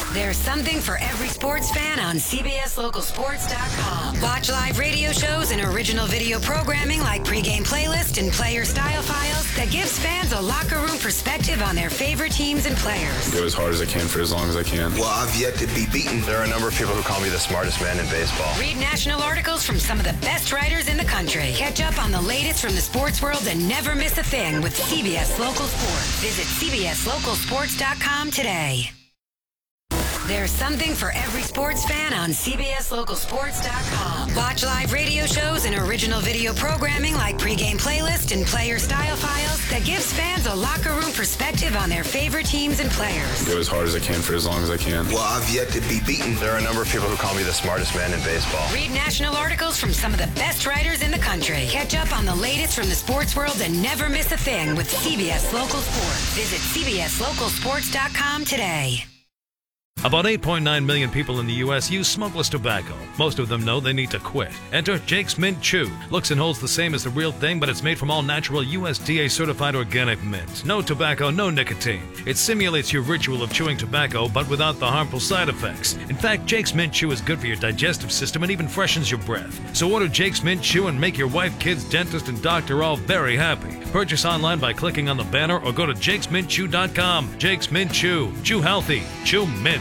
There's something for every sports fan on CBSLocalSports.com. Watch live radio shows and original video programming like pregame playlist and player style files that gives fans a locker room perspective on their favorite teams and players. Go as hard as I can for as long as I can. Well, I've yet to be beaten. There are a number of people who call me the smartest man in baseball. Read national articles from some of the best writers in the country. Catch up on the latest from the sports world and never miss a thing with CBS Local Sports. Visit CBSLocalSports.com today. There's something for every sports fan on CBSLocalSports.com. Watch live radio shows and original video programming like pregame playlist and player style files that gives fans a locker room perspective on their favorite teams and players. Go as hard as I can for as long as I can. Well, I've yet to be beaten. There are a number of people who call me the smartest man in baseball. Read national articles from some of the best writers in the country. Catch up on the latest from the sports world and never miss a thing with CBS Local Sports. Visit CBSLocalSports.com today. About 8.9 million people in the U.S. use smokeless tobacco. Most of them know they need to quit. Enter Jake's Mint Chew. Looks and holds the same as the real thing, but it's made from all natural USDA-certified organic mint. No tobacco, no nicotine. It simulates your ritual of chewing tobacco, but without the harmful side effects. In fact, Jake's Mint Chew is good for your digestive system and even freshens your breath. So order Jake's Mint Chew and make your wife, kids, dentist, and doctor all very happy. Purchase online by clicking on the banner or go to jakesmintchew.com. Jake's Mint Chew. Chew healthy. Chew mint.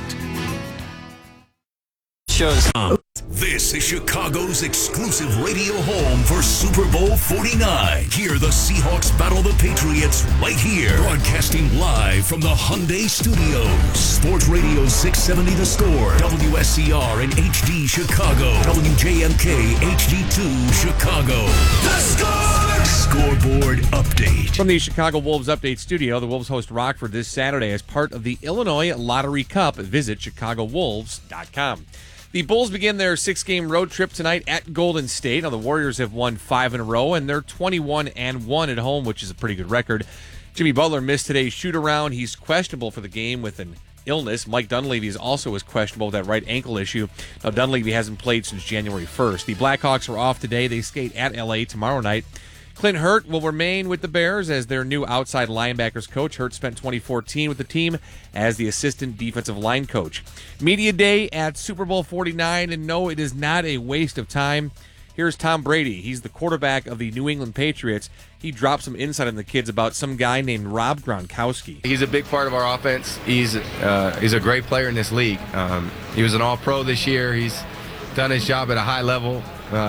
This is Chicago's exclusive radio home for Super Bowl 49. Hear the Seahawks battle the Patriots right here. Broadcasting live from the Hyundai Studios. Sports Radio 670 The Score. WSCR in HD Chicago. WJMK HD2 Chicago. The Score! Scoreboard update. From the Chicago Wolves Update Studio, the Wolves host Rockford this Saturday as part of the Illinois Lottery Cup. Visit ChicagoWolves.com. The Bulls begin their 6-game road trip tonight at Golden State. Now, the Warriors have won 5 in a row, and they're 21-1 at home, which is a pretty good record. Jimmy Butler missed today's shoot-around. He's questionable for the game with an illness. Mike Dunleavy is also questionable with that right ankle issue. Now, Dunleavy hasn't played since January 1st. The Blackhawks are off today. They skate at L.A. tomorrow night. Clint Hurt will remain with the Bears as their new outside linebackers coach. Hurt spent 2014 with the team as the assistant defensive line coach. Media Day at Super Bowl 49, and no, it is not a waste of time. Here's Tom Brady. He's the quarterback of the New England Patriots. He dropped some insight on the kids about some guy named Rob Gronkowski. He's a big part of our offense. He's a great player in this league. He was an All-Pro this year. He's done his job at a high level.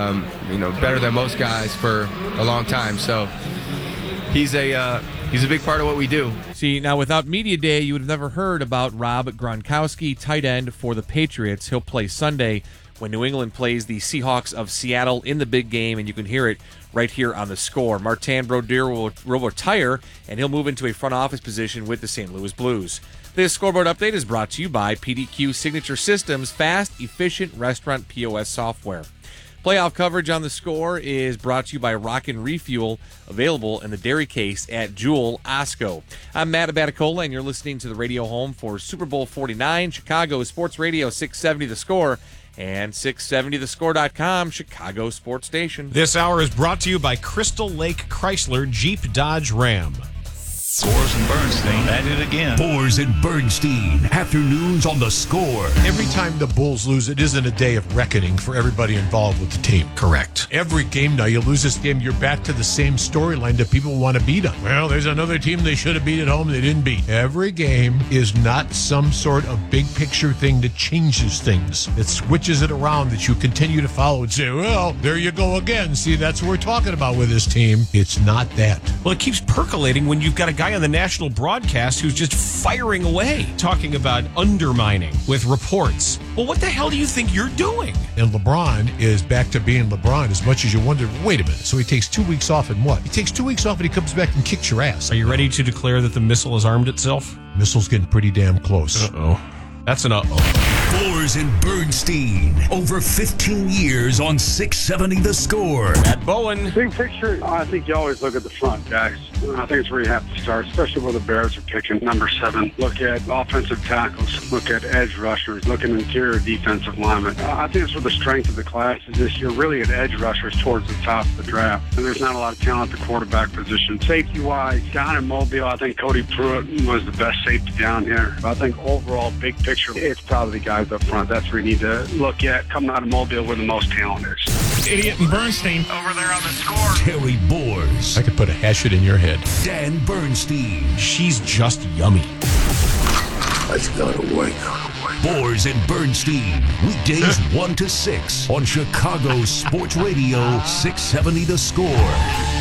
Better than most guys for a long time. So he's a big part of what we do. See, now without Media Day, you would have never heard about Rob Gronkowski, tight end for the Patriots. He'll play Sunday when New England plays the Seahawks of Seattle in the big game, and you can hear it right here on The Score. Martin Brodeur will retire, and he'll move into a front office position with the St. Louis Blues. This scoreboard update is brought to you by PDQ Signature Systems, fast, efficient restaurant POS software. Playoff coverage on The Score is brought to you by Rockin' Refuel, available in the dairy case at Jewel Osco. I'm Matt Abaticola, and you're listening to the radio home for Super Bowl 49, Chicago Sports Radio 670 The Score, and 670thescore.com, Chicago Sports Station. This hour is brought to you by Crystal Lake Chrysler Jeep Dodge Ram. Boers and Bernstein at it again. Boers and Bernstein, afternoons on The Score. Every time the Bulls lose, it isn't a day of reckoning for everybody involved with the team. Correct. Every game now, you lose this game, you're back to the same storyline that people want to beat on. Well, there's another team they should have beat at home they didn't beat. Every game is not some sort of big picture thing that changes things, that switches it around, that you continue to follow and say, well, there you go again. See, that's what we're talking about with this team. It's not that. Well, it keeps percolating when you've got a guy on the national broadcast who's just firing away, talking about undermining with reports. Well, what the hell do you think you're doing? And LeBron is back to being LeBron, as much as you wonder, wait a minute, so he takes 2 weeks off and what? He takes 2 weeks off and he comes back and kicks your ass. Are you ready to declare that the missile has armed itself? Missile's getting pretty damn close. Uh-oh. That's an uh-oh. Boers and Bernstein, over 15 years on 670 The Score. Matt Bowen. Big picture, I think you always look at the front, guys. I think it's where you have to start, especially where the Bears are picking number 7. Look at offensive tackles, look at edge rushers, look at interior defensive linemen. I think it's where the strength of the class is this year, really at edge rushers towards the top of the draft. And there's not a lot of talent at the quarterback position. Safety-wise, down in Mobile, I think Cody Pruitt was the best safety down here. I think overall, big picture, it's probably the guys up front. That's where you need to look at. Coming out of Mobile where the most talent is. Idiot and Bernstein over there on the score. Terry Bors. I could put a hash it in your head. Dan Bernstein. She's just yummy. Let's go to work. Bors and Bernstein. Weekdays 1 to 6 on Chicago's Sports Radio 670 The Score.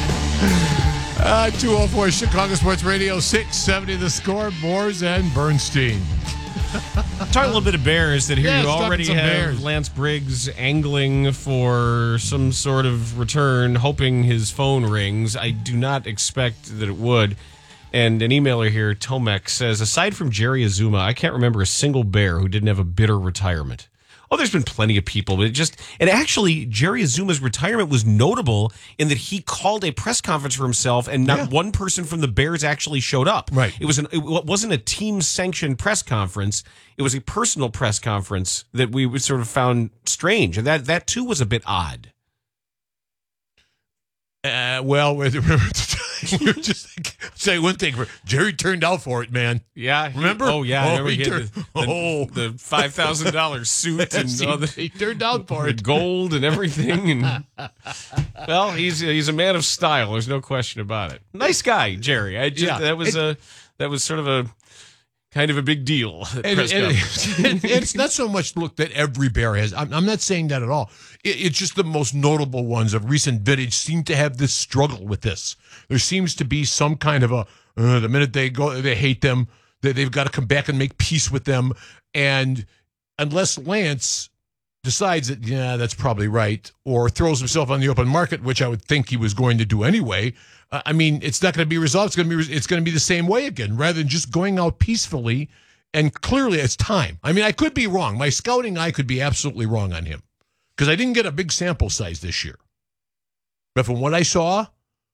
204 Chicago Sports Radio 670 The Score. Bors and Bernstein. Talk a little bit of Bears. That here Yeah, you let's talk already some have Bears. Lance Briggs angling for some sort of return, hoping his phone rings. I do not expect that it would. And an emailer here, Tomek, says, aside from Jerry Azuma, I can't remember a single Bear who didn't have a bitter retirement. Oh, there's been plenty of people, but and actually, Jerry Azuma's retirement was notable in that he called a press conference for himself, and not one person from the Bears actually showed up. Right. It wasn't a team-sanctioned press conference. It was a personal press conference that we sort of found strange, and that too was a bit odd. You're just say one thing. Jerry turned out for it, man. Yeah, remember? I remember he had the $5,000 suit yes, and he turned out for it, gold and everything. And well, he's a man of style. There's no question about it. Nice guy, Jerry. That was sort of a kind of a big deal. It's not so much that every Bear has. I'm not saying that at all. It's just the most notable ones of recent vintage seem to have this struggle with this. There seems to be some kind of the minute they hate them, they've got to come back and make peace with them. And unless Lance decides that, that's probably right, or throws himself on the open market, which I would think he was going to do anyway, it's not going to be resolved. It's going to be the same way again, rather than just going out peacefully. And clearly, it's time. I could be wrong. My scouting eye could be absolutely wrong on him because I didn't get a big sample size this year. But from what I saw,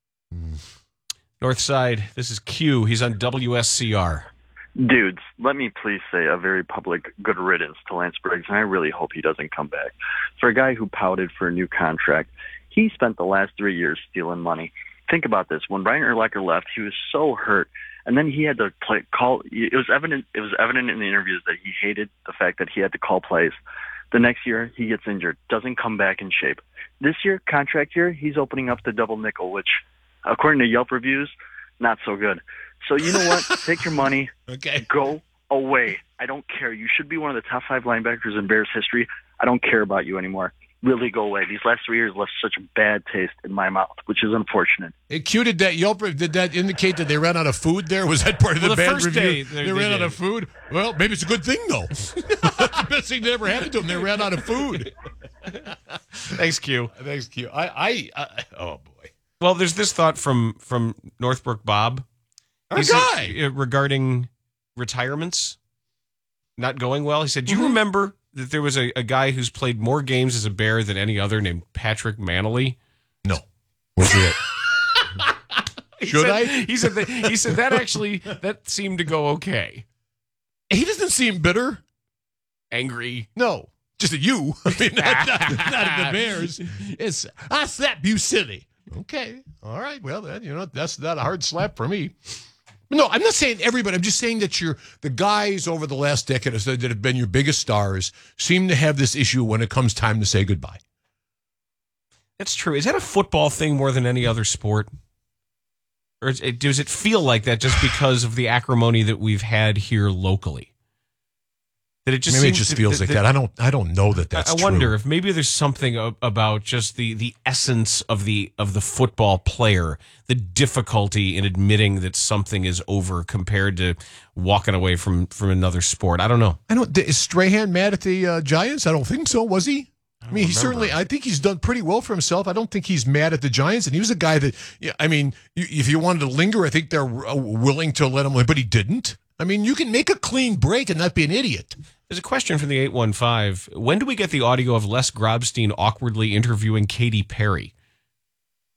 North Side. This is Q. He's on WSCR. Dudes, let me please say a very public good riddance to Lance Briggs, and I really hope he doesn't come back. For a guy who pouted for a new contract, he spent the last 3 years stealing money. Think about this. When Brian Urlacher left, he was so hurt, and then he had to call. It was evident in the interviews that he hated the fact that he had to call plays. The next year, he gets injured, doesn't come back in shape. This year, contract year, he's opening up the double nickel, which, according to Yelp reviews, not so good. So you know what? Take your money. Okay. Go away. I don't care. You should be one of the top 5 linebackers in Bears history. I don't care about you anymore. Really go away. These last 3 years left such a bad taste in my mouth, which is unfortunate. did that indicate that they ran out of food there? Was that part of the bad review? They ran out of food? Well, maybe it's a good thing, though. That's the best thing that ever happened to them. They ran out of food. Thanks, Q. Thanks, Q. Oh, boy. Well, there's this thought from Northbrook Bob. Regarding retirements not going well. He said, do you remember that there was a guy who's played more games as a Bear than any other named Patrick Manley? No. Was it? He said that seemed to go okay. He doesn't seem bitter. Angry. No. Just at you. Not at the Bears. I slapped you silly. Okay. All right. Well, then, that's not a hard slap for me. No, I'm not saying everybody. I'm just saying that the guys over the last decade that have been your biggest stars seem to have this issue when it comes time to say goodbye. That's true. Is that a football thing more than any other sport? Or does it feel like that just because of the acrimony that we've had here locally? That it just maybe it just feels like that. I don't know that that's true. I wonder if maybe there's something about just the essence of the football player, the difficulty in admitting that something is over compared to walking away from another sport. I don't know. Is Strahan mad at the Giants? I don't think so. Was he? I think he's done pretty well for himself. I don't think he's mad at the Giants. And he was a guy that, if you wanted to linger, I think they're willing to let him live, but he didn't. You can make a clean break and not be an idiot. There's a question from the 815. When do we get the audio of Les Grobstein awkwardly interviewing Katy Perry?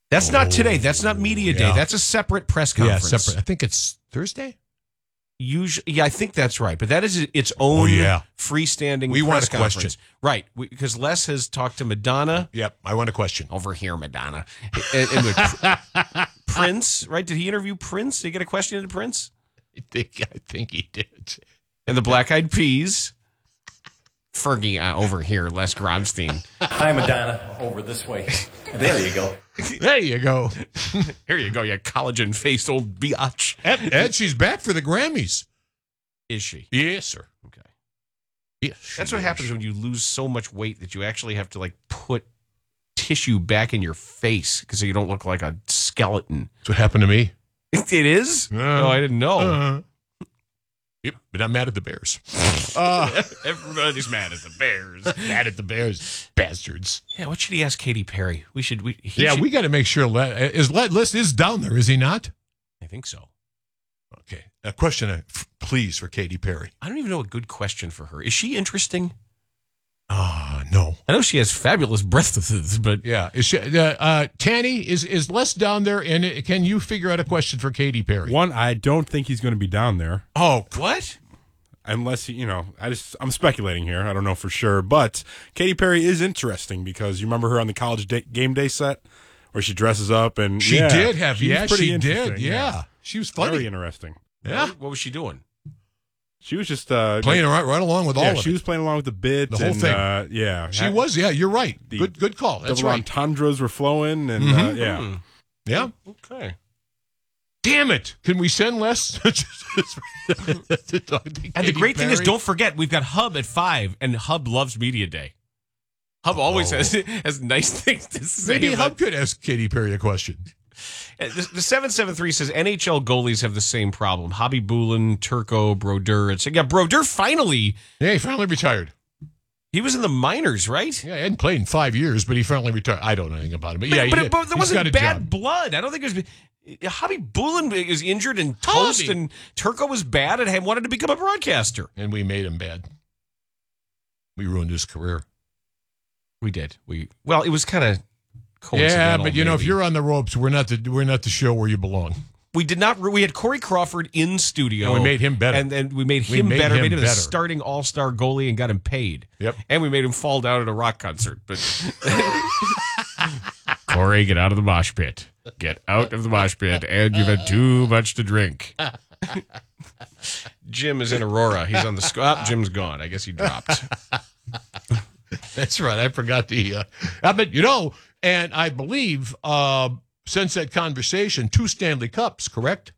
That's not today. That's not media day. Yeah. That's a separate press conference. Yeah, separate. I think it's Thursday. Usually, yeah, I think that's right. But that is its own freestanding We want press a question. conference. Right, because Les has talked to Madonna. Yep, I want a question. Over here, Madonna. and with Prince, right? Did he interview Prince? Did he get a question into Prince? I think he did. And the Black Eyed Peas. Fergie over here, Les Grobstein. Hi, Madonna. Over this way. There you go. There you go. Here you go, you collagen-faced old biatch. And she's back for the Grammys. Is she? Yes, sir. Okay. Yes. That's what happens when you lose so much weight that you actually have to, like, put tissue back in your face because you don't look like a skeleton. That's what happened to me. It is? No, I didn't know. Yep, but I'm mad at the Bears. Everybody's mad at the Bears. Mad at the Bears, bastards. Yeah, what should he ask Katy Perry? We got to make sure Les is down there, is he not? I think so. Okay, a question, please, for Katy Perry. I don't even know a good question for her. Is she interesting? No. I know she has fabulous breasts, but yeah, is she, Tanny, is Les down there? And can you figure out a question for Katy Perry? One, I don't think he's going to be down there. Oh, what? Unless I'm speculating here. I don't know for sure, but Katy Perry is interesting because you remember her on the College Game Day set where she dresses up and she did have, she did, yeah. She was funny, very interesting. Yeah, what was she doing? She was just playing right along with all of it. She was playing along with the bit, the whole thing. She was. Yeah, you're right. Good call. That's double right. entendres were flowing, and yeah. Okay. Damn it! Can we send Les? And the great thing is, don't forget, we've got Hub at 5, and Hub loves Media Day. Hub always has nice things to say. Maybe Hub could ask Katy Perry a question. The 773 says NHL goalies have the same problem. Hobby Bulin, Turco, Brodeur. Brodeur finally. Yeah, he finally retired. He was in the minors, right? Yeah, he hadn't played in 5 years, but he finally retired. I don't know anything about him. But there wasn't bad blood. I don't think there's. Hobby Bulin is injured and toast, and Turco was bad and wanted to become a broadcaster. And we made him bad. We ruined his career. We did. It was kind of coincidental. Yeah, but if you're on the ropes, we're not the show where you belong. We did not. We had Corey Crawford in studio. And we made him better. And we made him better. Made him a starting all-star goalie and got him paid. Yep. And we made him fall down at a rock concert. But Corey, get out of the mosh pit. Get out of the mosh pit. And you've had too much to drink. Jim is in Aurora. He's on the Jim's gone. I guess he dropped. That's right. I forgot the. But and I believe since that conversation, 2 Stanley Cups, correct?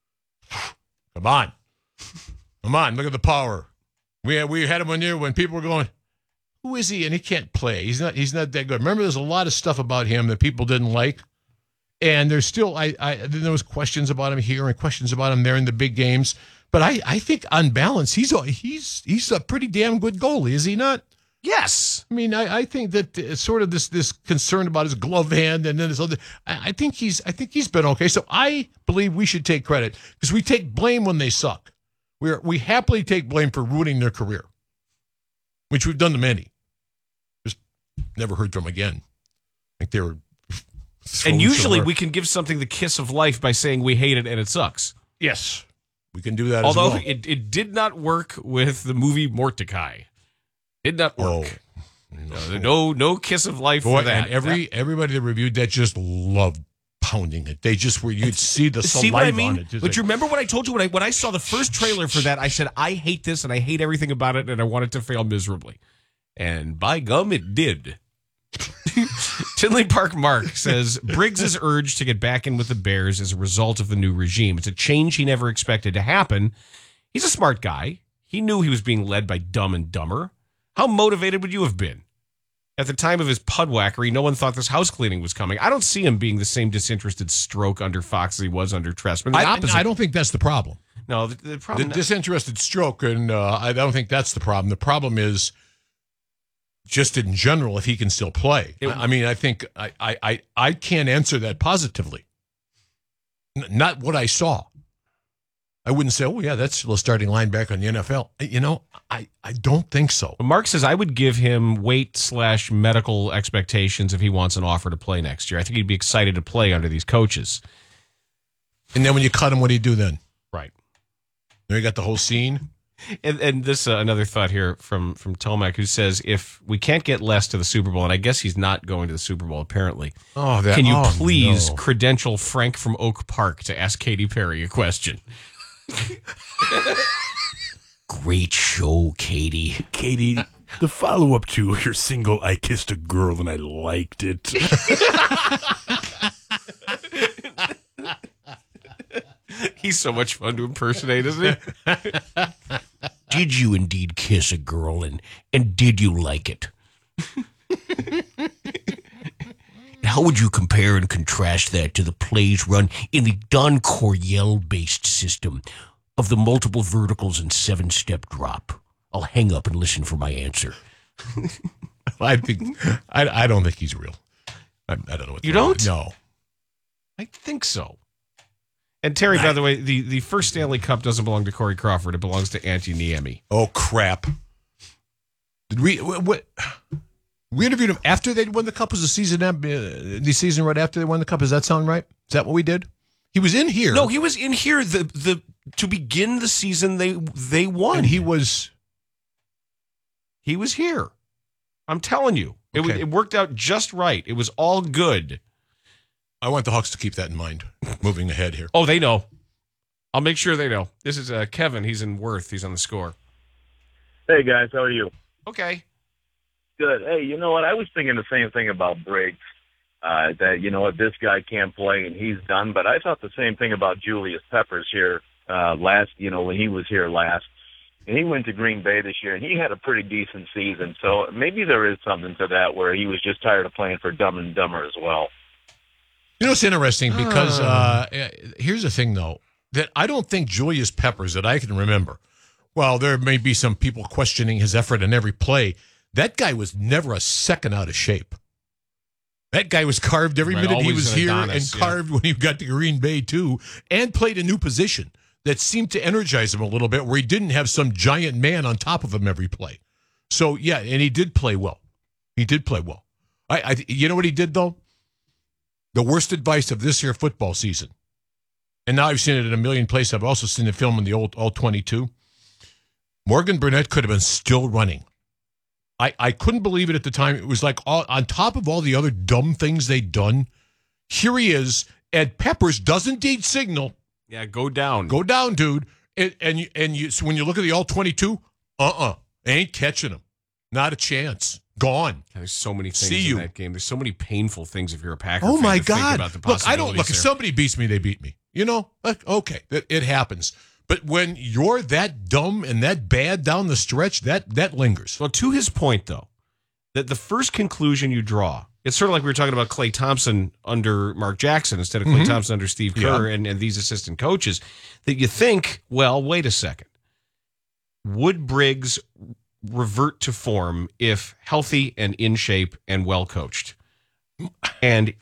Come on, look at the power. We had him on there when people were going, "Who is he?" And he can't play. He's not that good. Remember, there's a lot of stuff about him that people didn't like, and there's still there was questions about him here and questions about him there in the big games. But I think on balance, he's a pretty damn good goalie, is he not? Yes. I mean, I think that sort of this concern about his glove hand and then this other. I think he's been okay. So I believe we should take credit because we take blame when they suck. We happily take blame for ruining their career, which we've done to many. Just never heard from again. I think they were. And usually we can give something the kiss of life by saying we hate it and it sucks. Yes, we can do that. Although as well. it did not work with the movie Mordecai. Did not work. No kiss of life for that. And everybody that reviewed that just loved pounding it. They just you'd see the saliva what I mean? on it. But you remember what I told you when I saw the first trailer for that? I said I hate this and I hate everything about it and I want it to fail miserably. And by gum, it did. Tinley Park Mark says Briggs' urge to get back in with the Bears is a result of the new regime. It's a change he never expected to happen. He's a smart guy. He knew he was being led by Dumb and Dumber. How motivated would you have been? At the time of his pudwackery, no one thought this house cleaning was coming. I don't see him being the same disinterested stroke under Fox as he was under Trestman. I don't think that's the problem. No, the problem... The disinterested stroke, and I don't think that's the problem. The problem is just in general, if he can still play. I think I can't answer that positively. Not what I saw. I wouldn't say, oh, yeah, that's still a starting linebacker in the NFL. You know, I don't think so. Mark says I would give him weight/medical expectations if he wants an offer to play next year. I think he'd be excited to play under these coaches. And then when you cut him, what do you do then? Right. There you got the whole scene. And this another thought here from Tomac, who says if we can't get Les to the Super Bowl, and I guess he's not going to the Super Bowl apparently. Can you please credential Frank from Oak Park to ask Katy Perry a question? Great show, Katie. Katie, the follow-up to your single I Kissed a Girl and I Liked It. He's so much fun to impersonate, isn't he? Did you indeed kiss a girl, and did you like it? How would you compare and contrast that to the plays run in the Don Coryell-based system of the multiple verticals and 7-step drop? I'll hang up and listen for my answer. I don't think he's real. I don't know what you don't? No. I think so. And Terry, by the way, the first Stanley Cup doesn't belong to Corey Crawford. It belongs to Antti Niemi. Oh, crap. Did we interviewed him after they won the Cup? Was the season right after they won the Cup? Does that sound right? Is that what we did? He was in here. No, he was in here to begin the season they won. And he was here. I'm telling you. Okay. It worked out just right. It was all good. I want the Hawks to keep that in mind moving ahead here. Oh, they know. I'll make sure they know. This is Kevin. He's in Worth. He's on the Score. Hey, guys. How are you? Okay. Good. Hey, you know what? I was thinking the same thing about Briggs, that, you know what, this guy can't play and he's done. But I thought the same thing about Julius Peppers here when he was here last. And he went to Green Bay this year, and he had a pretty decent season. So maybe there is something to that where he was just tired of playing for Dumb and Dumber as well. You know, it's interesting because here's the thing, though, that I don't think Julius Peppers, that I can remember, while there may be some people questioning his effort in every play, that guy was never a second out of shape. That guy was carved every minute he was here and carved when he got to Green Bay, too, and played a new position that seemed to energize him a little bit where he didn't have some giant man on top of him every play. So, yeah, and he did play well. He did play well. You know what he did, though? The worst advice of this year football season, and now I've seen it in a million places. I've also seen the film in the old All-22. Morgan Burnett could have been still running. I couldn't believe it at the time. It was like on top of all the other dumb things they'd done, here he is, and Peppers does indeed signal. Yeah, go down. Go down, dude. So when you look at the All-22, ain't catching him. Not a chance. Gone. There's so many things in that game. There's so many painful things if you're a Packer fan. Oh, my God. Look, if somebody beats me, they beat me. You know? Okay, it happens. But when you're that dumb and that bad down the stretch, that lingers. Well, to his point, though, that the first conclusion you draw, it's sort of like we were talking about Klay Thompson under Mark Jackson instead of Klay Thompson under Steve Kerr and these assistant coaches, that you think, well, wait a second. Would Briggs revert to form if healthy and in shape and well coached? And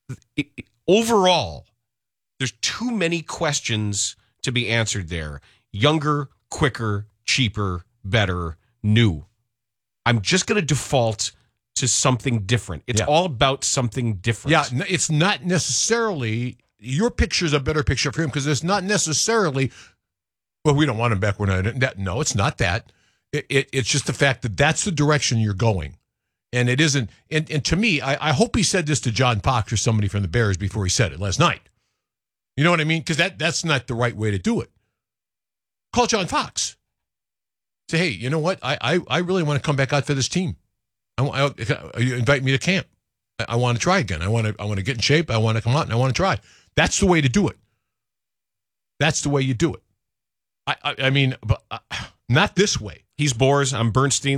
overall, there's too many questions to be answered there. Younger, quicker, cheaper, better, new. I'm just going to default to something different. It's all about something different. Yeah, it's not necessarily your picture's a better picture for him because it's not necessarily, well, we don't want him back. No, it's not that. It's just the fact that that's the direction you're going. And it isn't. And to me, I hope he said this to John Fox or somebody from the Bears before he said it last night. You know what I mean? Because that's not the right way to do it. Call John Fox. Say, hey, you know what? I really want to come back out for this team. You invite me to camp. I want to try again. I want to get in shape. I want to come out and I want to try. That's the way to do it. That's the way you do it. I mean, but not this way. He's Boers. I'm Bernstein,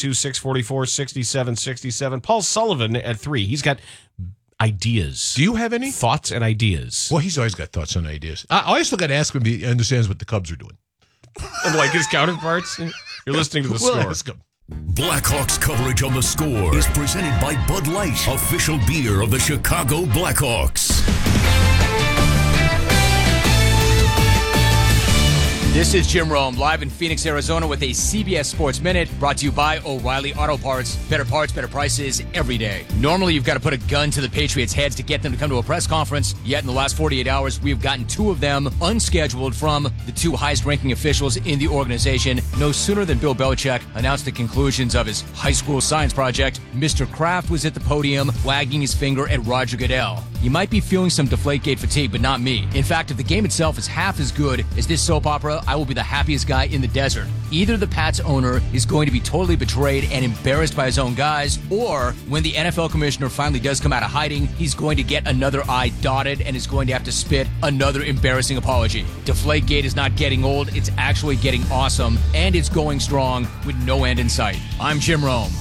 312-644-6767. Paul Sullivan at 3. He's got ideas. Do you have any? Thoughts and ideas. Well, he's always got thoughts and ideas. I always got to ask him if he understands what the Cubs are doing. Like his counterparts? You're listening to the Score. Ask him. Blackhawks coverage on the Score is presented by Bud Light, official beer of the Chicago Blackhawks. This is Jim Rome, live in Phoenix, Arizona with a CBS Sports Minute brought to you by O'Reilly Auto Parts. Better parts, better prices every day. Normally, you've got to put a gun to the Patriots' heads to get them to come to a press conference. Yet in the last 48 hours, we've gotten two of them unscheduled from the two highest-ranking officials in the organization. No sooner than Bill Belichick announced the conclusions of his high school science project, Mr. Kraft was at the podium wagging his finger at Roger Goodell. You might be feeling some Deflategate fatigue, but not me. In fact, if the game itself is half as good as this soap opera, I will be the happiest guy in the desert. Either the Pats owner is going to be totally betrayed and embarrassed by his own guys, or when the NFL commissioner finally does come out of hiding, he's going to get another I dotted and is going to have to spit another embarrassing apology. Deflategate is not getting old, it's actually getting awesome, and it's going strong with no end in sight. I'm Jim Rome.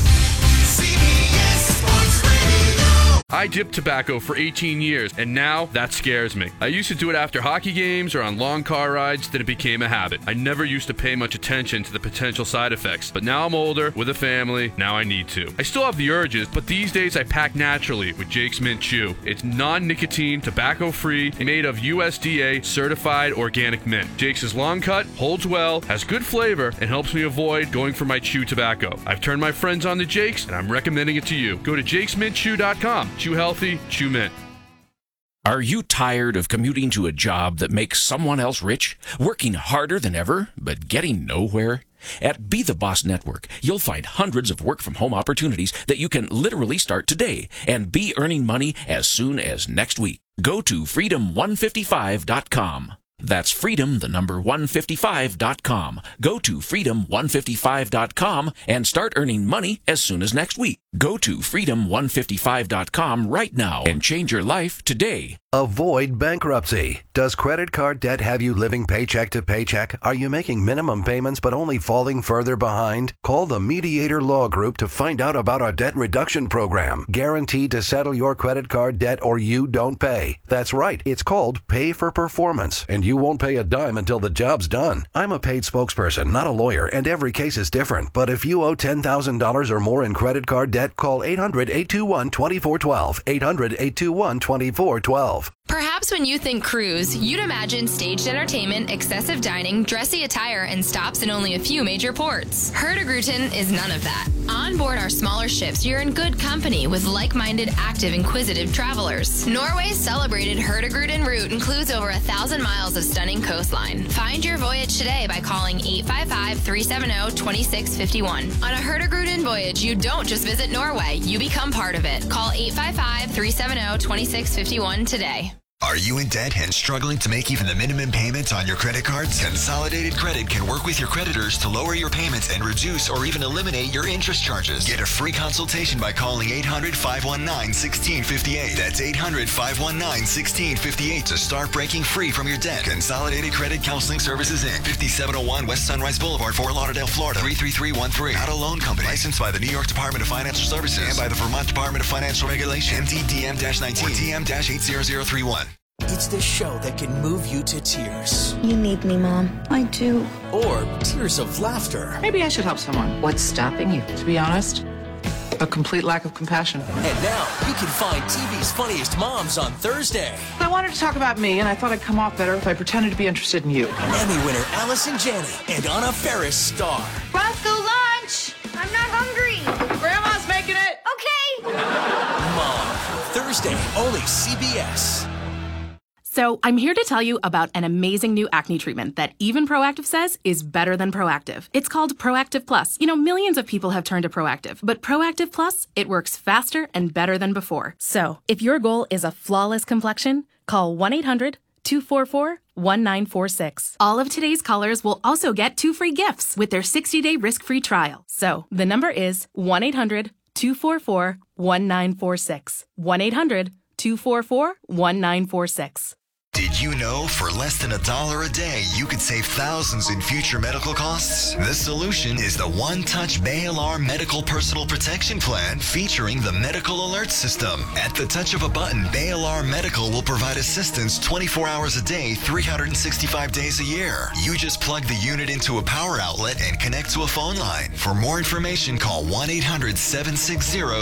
I dipped tobacco for 18 years, and now that scares me. I used to do it after hockey games or on long car rides, then it became a habit. I never used to pay much attention to the potential side effects, but now I'm older, with a family, now I need to. I still have the urges, but these days I pack naturally with Jake's Mint Chew. It's non-nicotine, tobacco-free, and made of USDA certified organic mint. Jake's is long cut, holds well, has good flavor, and helps me avoid going for my chew tobacco. I've turned my friends on to Jake's, and I'm recommending it to you. Go to jakesmintchew.com. Chew healthy, chew mint. Are you tired of commuting to a job that makes someone else rich? Working harder than ever, but getting nowhere? At Be the Boss Network, you'll find hundreds of work-from-home opportunities that you can literally start today and be earning money as soon as next week. Go to freedom155.com. That's freedom, the number 155.com. Go to freedom155.com and start earning money as soon as next week. Go to freedom155.com right now and change your life today. Avoid bankruptcy. Does credit card debt have you living paycheck to paycheck? Are you making minimum payments but only falling further behind? Call the Mediator Law Group to find out about our debt reduction program. Guaranteed to settle your credit card debt or you don't pay. That's right. It's called Pay for Performance, and you won't pay a dime until the job's done. I'm a paid spokesperson, not a lawyer, and every case is different. But if you owe $10,000 or more in credit card debt, call 800-821-2412. 800-821-2412. Perhaps when you think cruise, you'd imagine staged entertainment, excessive dining, dressy attire, and stops in only a few major ports. Hurtigruten is none of that. On board our smaller ships, you're in good company with like-minded, active, inquisitive travelers. Norway's celebrated Hurtigruten route includes over 1,000 miles of stunning coastline. Find your voyage today by calling 855-370-2651. On a Hurtigruten voyage, you don't just visit Norway, you become part of it. Call 855-370-2651 today. Are you in debt and struggling to make even the minimum payments on your credit cards? Consolidated Credit can work with your creditors to lower your payments and reduce or even eliminate your interest charges. Get a free consultation by calling 800-519-1658. That's 800-519-1658 to start breaking free from your debt. Consolidated Credit Counseling Services, Inc. 5701 West Sunrise Boulevard, Fort Lauderdale, Florida, 33313. Not a loan company. Licensed by the New York Department of Financial Services and by the Vermont Department of Financial Regulation. MDDM-19 or DM-80031. It's the show that can move you to tears. You need me, Mom. I do. Or tears of laughter. Maybe I should help someone. What's stopping you? To be honest, a complete lack of compassion. And now you can find TV's funniest moms on Thursday. I wanted to talk about me, and I thought I'd come off better if I pretended to be interested in you. Emmy winner Allison Janney and Anna Faris star. Roscoe, lunch! I'm not hungry. Grandma's making it. Okay. Mom, Thursday, only CBS. So I'm here to tell you about an amazing new acne treatment that even Proactive says is better than Proactive. It's called Proactive Plus. You know, millions of people have turned to Proactive, but Proactive Plus, it works faster and better than before. So if your goal is a flawless complexion, call 1-800-244-1946. All of today's callers will also get 2 free gifts with their 60-day risk-free trial. So the number is 1-800-244-1946. 1-800-244-1946. Did you know for less than $1 a day, you could save thousands in future medical costs? The solution is the One Touch Bay Alarm Medical Personal Protection Plan featuring the Medical Alert System. At the touch of a button, Bay Alarm Medical will provide assistance 24 hours a day, 365 days a year. You just plug the unit into a power outlet and connect to a phone line. For more information, call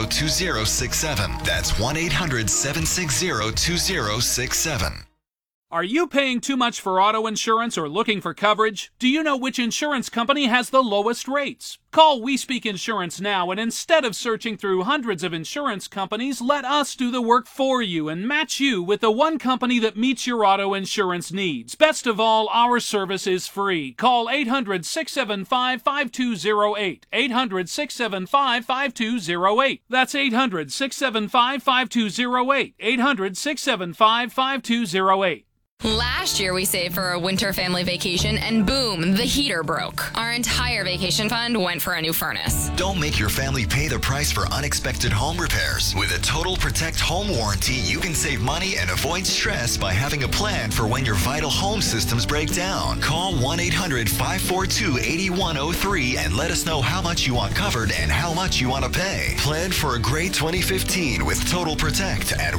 1-800-760-2067. That's 1-800-760-2067. Are you paying too much for auto insurance or looking for coverage? Do you know which insurance company has the lowest rates? Call We Speak Insurance now, and instead of searching through hundreds of insurance companies, let us do the work for you and match you with the one company that meets your auto insurance needs. Best of all, our service is free. Call 800-675-5208. 800-675-5208. That's 800-675-5208. 800-675-5208. Last year, we saved for a winter family vacation, and boom, the heater broke. Our entire vacation fund went for a new furnace. Don't make your family pay the price for unexpected home repairs. With a Total Protect home warranty, you can save money and avoid stress by having a plan for when your vital home systems break down. Call 1-800-542-8103 and let us know how much you want covered and how much you want to pay. Plan for a great 2015 with Total Protect at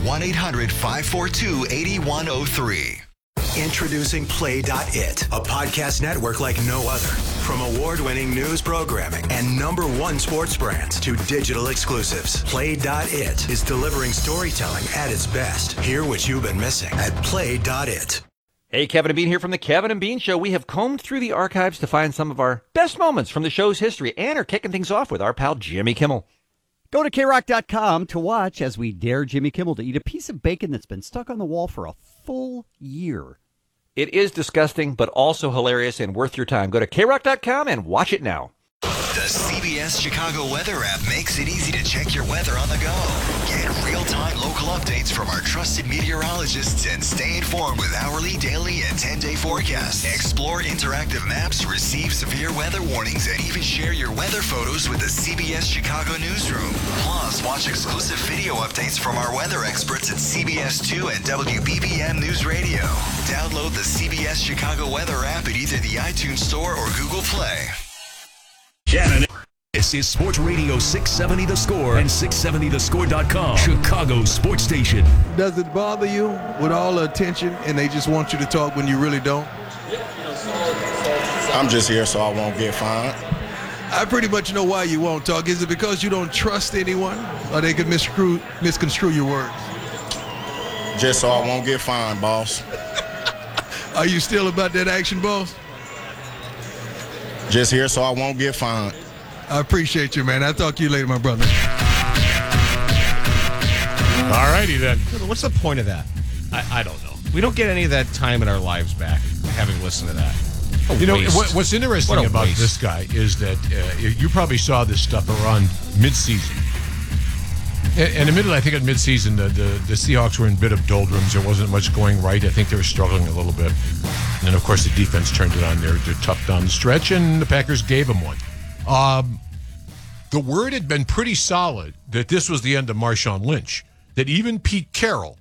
1-800-542-8103. Introducing Play.it, a podcast network like no other. From award-winning news programming and #1 sports brands to digital exclusives, Play.it is delivering storytelling at its best. Hear what you've been missing at Play.it. Hey, Kevin and Bean here from the Kevin and Bean Show. We have combed through the archives to find some of our best moments from the show's history and are kicking things off with our pal Jimmy Kimmel. Go to KROC.com to watch as we dare Jimmy Kimmel to eat a piece of bacon that's been stuck on the wall for a full year. It is disgusting, but also hilarious and worth your time. Go to KROC.com and watch it now. The CBS Chicago weather app makes it easy to check your weather on the go. Get real-time local updates from our trusted meteorologists and stay informed with hourly, daily, and 10-day forecasts. Explore interactive maps, receive severe weather warnings, and even share your weather photos with the CBS Chicago newsroom. Plus, watch exclusive video updates from our weather experts at CBS2 and WBBM News Radio. Download the CBS Chicago weather app at either the iTunes Store or Google Play. Shannon. This is Sports Radio 670 The Score and 670thescore.com, Chicago sports station. Does it bother you with all the attention and they just want you to talk when you really don't? I'm just here so I won't get fined. I pretty much know why you won't talk. Is it because you don't trust anyone or they could misconstrue your words? Just so I won't get fined, boss. Are you still about that action, boss? Just here so I won't get fined. I appreciate you, man. I'll talk to you later, my brother. All righty, then. What's the point of that? I don't know. We don't get any of that time in our lives back having listened to that. You know, what's interesting about this guy is that you probably saw this stuff around midseason. And admittedly, I think at midseason, the Seahawks were in a bit of doldrums. There wasn't much going right. I think they were struggling a little bit. And then, of course, the defense turned it on. They're tough down the stretch, and the Packers gave them one. The word had been pretty solid that this was the end of Marshawn Lynch. That even Pete Carroll,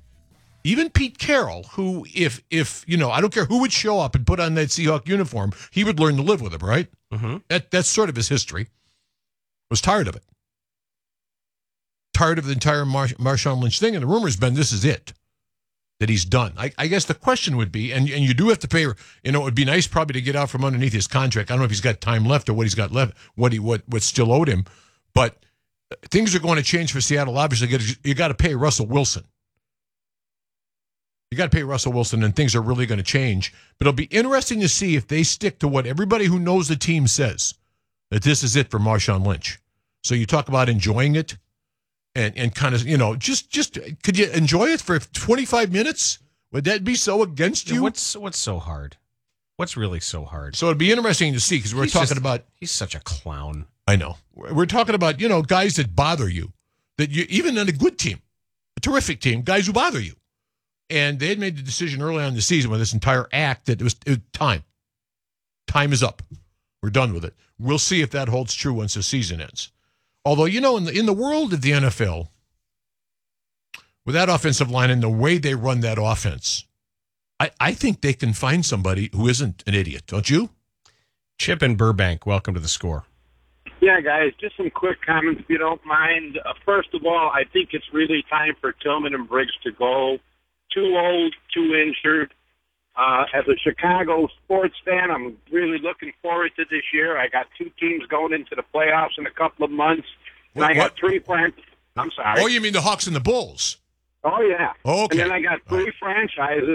who, if you know, I don't care who would show up and put on that Seahawk uniform, he would learn to live with him, right? Mm-hmm. That's sort of his history. Was tired of it. Tired of the entire Marshawn Lynch thing, and the rumor's been this is it, that he's done. I guess the question would be, and you do have to pay, you know, it would be nice probably to get out from underneath his contract. I don't know if he's got time left or what he's got left, what's still owed him, but things are going to change for Seattle. Obviously, you got to pay Russell Wilson. You got to pay Russell Wilson, and things are really going to change. But it'll be interesting to see if they stick to what everybody who knows the team says, that this is it for Marshawn Lynch. So you talk about enjoying it. And kind of, you know, just could you enjoy it for 25 minutes? Would that be so against you? What's so hard? What's really so hard? So it'd be interesting to see because he's such a clown. I know. We're talking about, you know, guys that bother you, that you even on a good team, a terrific team, guys who bother you. And they had made the decision early on in the season with this entire act that it was time. Time is up. We're done with it. We'll see if that holds true once the season ends. Although, you know, in the world of the NFL, with that offensive line and the way they run that offense, I think they can find somebody who isn't an idiot, don't you? Chip in Burbank, welcome to The Score. Yeah, guys, just some quick comments if you don't mind. First of all, I think it's really time for Tillman and Briggs to go. Too old, too injured. As a Chicago sports fan, I'm really looking forward to this year. I got two teams going into the playoffs in a couple of months. And I got three I'm sorry. Oh, you mean the Hawks and the Bulls? Oh, yeah. Okay. And then I got three franchises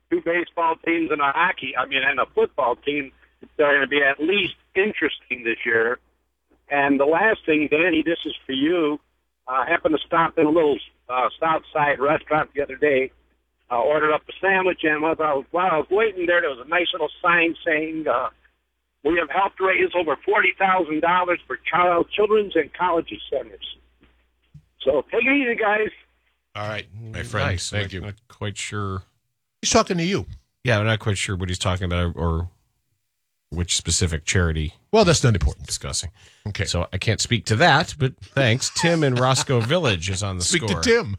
two baseball teams and a football team that are going to be at least interesting this year. And the last thing, Danny, this is for you. I happened to stop in a little South Side restaurant the other day. Ordered up a sandwich, and while I was waiting there was a nice little sign saying, we have helped raise over $40,000 for children's and college centers. So take it easy, guys. All right, my friend. Nice. Thank you. Not quite sure. He's talking to you. Yeah, I'm not quite sure what he's talking about or which specific charity. Well, that's not important. Discussing. Okay. So I can't speak to that, but thanks. Tim in Roscoe Village is on the Speak score. to Tim.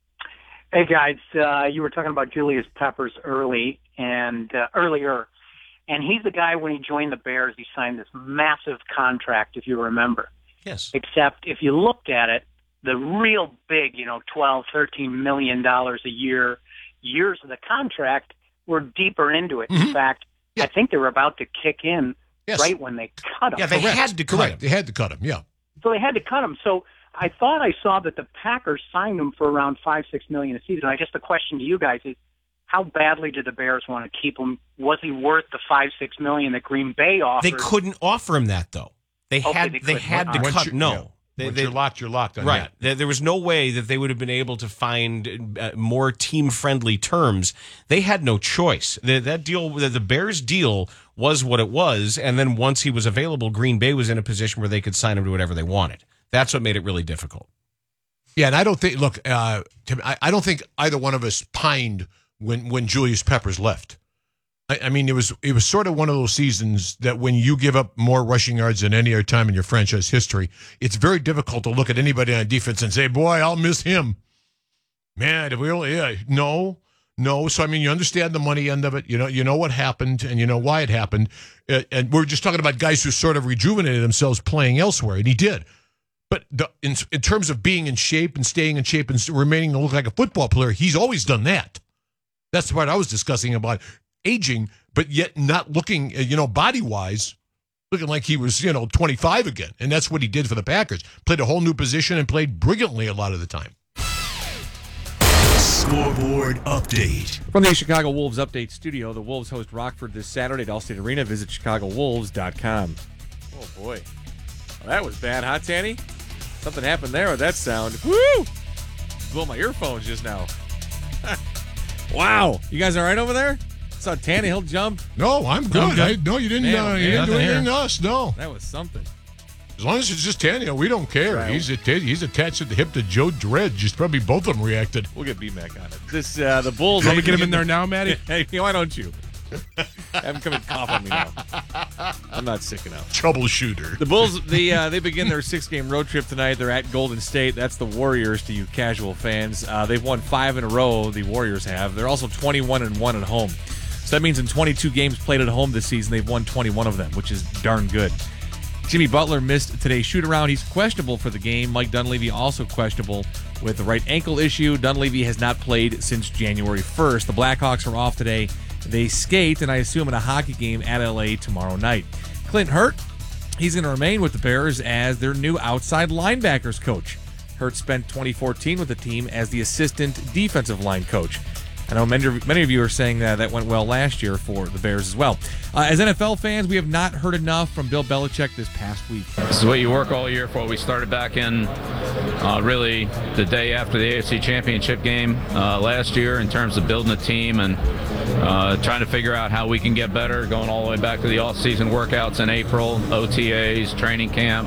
Hey guys, you were talking about Julius Peppers earlier, and he's the guy when he joined the Bears, he signed this massive contract, if you remember. Yes. Except if you looked at it, the real big, $12, $13 million a year years of the contract were deeper into it. In fact, I think they were about to kick in right when they cut him. Yeah, they had to cut him. They had to cut him. Yeah. So they had to cut him. So I thought I saw that the Packers signed him for around $5-6 million a season. I guess the question to you guys is, how badly did the Bears want to keep him? Was he worth the $5-6 million that Green Bay offered? They couldn't offer him that though. They had to cut. Once you're locked on right. There was no way that they would have been able to find more team-friendly terms. They had no choice. That deal, the Bears deal, was what it was, and then once he was available, Green Bay was in a position where they could sign him to whatever they wanted. That's what made it really difficult. Yeah, and I don't think. Look, Tim, I don't think either one of us pined when Julius Peppers left. I mean, it was sort of one of those seasons that when you give up more rushing yards than any other time in your franchise history, it's very difficult to look at anybody on defense and say, "Boy, I'll miss him." Man, no. So I mean, you understand the money end of it. You know what happened, and you know why it happened. And we're just talking about guys who sort of rejuvenated themselves playing elsewhere, and he did. But in terms of being in shape and staying in shape and remaining to look like a football player, he's always done that. That's the part I was discussing about aging, but yet not looking, body-wise, looking like he was, 25 again. And that's what he did for the Packers. Played a whole new position and played brilliantly a lot of the time. Scoreboard update. From the Chicago Wolves Update Studio, the Wolves host Rockford this Saturday at Allstate Arena. Visit ChicagoWolves.com. Oh, boy. Well, that was bad, huh, Tanny? Something happened there with that sound. Woo! Blew my earphones just now. Wow. You guys all right over there? Saw Tannehill jump. No, I'm good. No, you didn't. You didn't do anything to us. No, that was something. As long as it's just Tannehill, we don't care. Right. He's attached at the hip to Joe Dredge. Just probably both of them reacted. We'll get B-Mac on it. The Bulls. Want me to get him in there now, Matty? Hey, why don't you? Have him come and cough on me now. I'm not sick enough. Troubleshooter. The Bulls, they begin their 6-game road trip tonight. They're at Golden State. That's the Warriors to you casual fans. They've won 5 in a row, the Warriors have. They're also 21-1 at home. So that means in 22 games played at home this season, they've won 21 of them, which is darn good. Jimmy Butler missed today's shoot-around. He's questionable for the game. Mike Dunleavy also questionable with the right ankle issue. Dunleavy has not played since January 1st. The Blackhawks are off today. They skate, and I assume in a hockey game at LA tomorrow night. Clint Hurt, he's going to remain with the Bears as their new outside linebackers coach. Hurt spent 2014 with the team as the assistant defensive line coach. I know many of you are saying that went well last year for the Bears as well. As NFL fans, we have not heard enough from Bill Belichick this past week. This is what you work all year for. We started back in really the day after the AFC Championship game last year in terms of building a team and trying to figure out how we can get better, going all the way back to the off-season workouts in April, OTAs, training camp,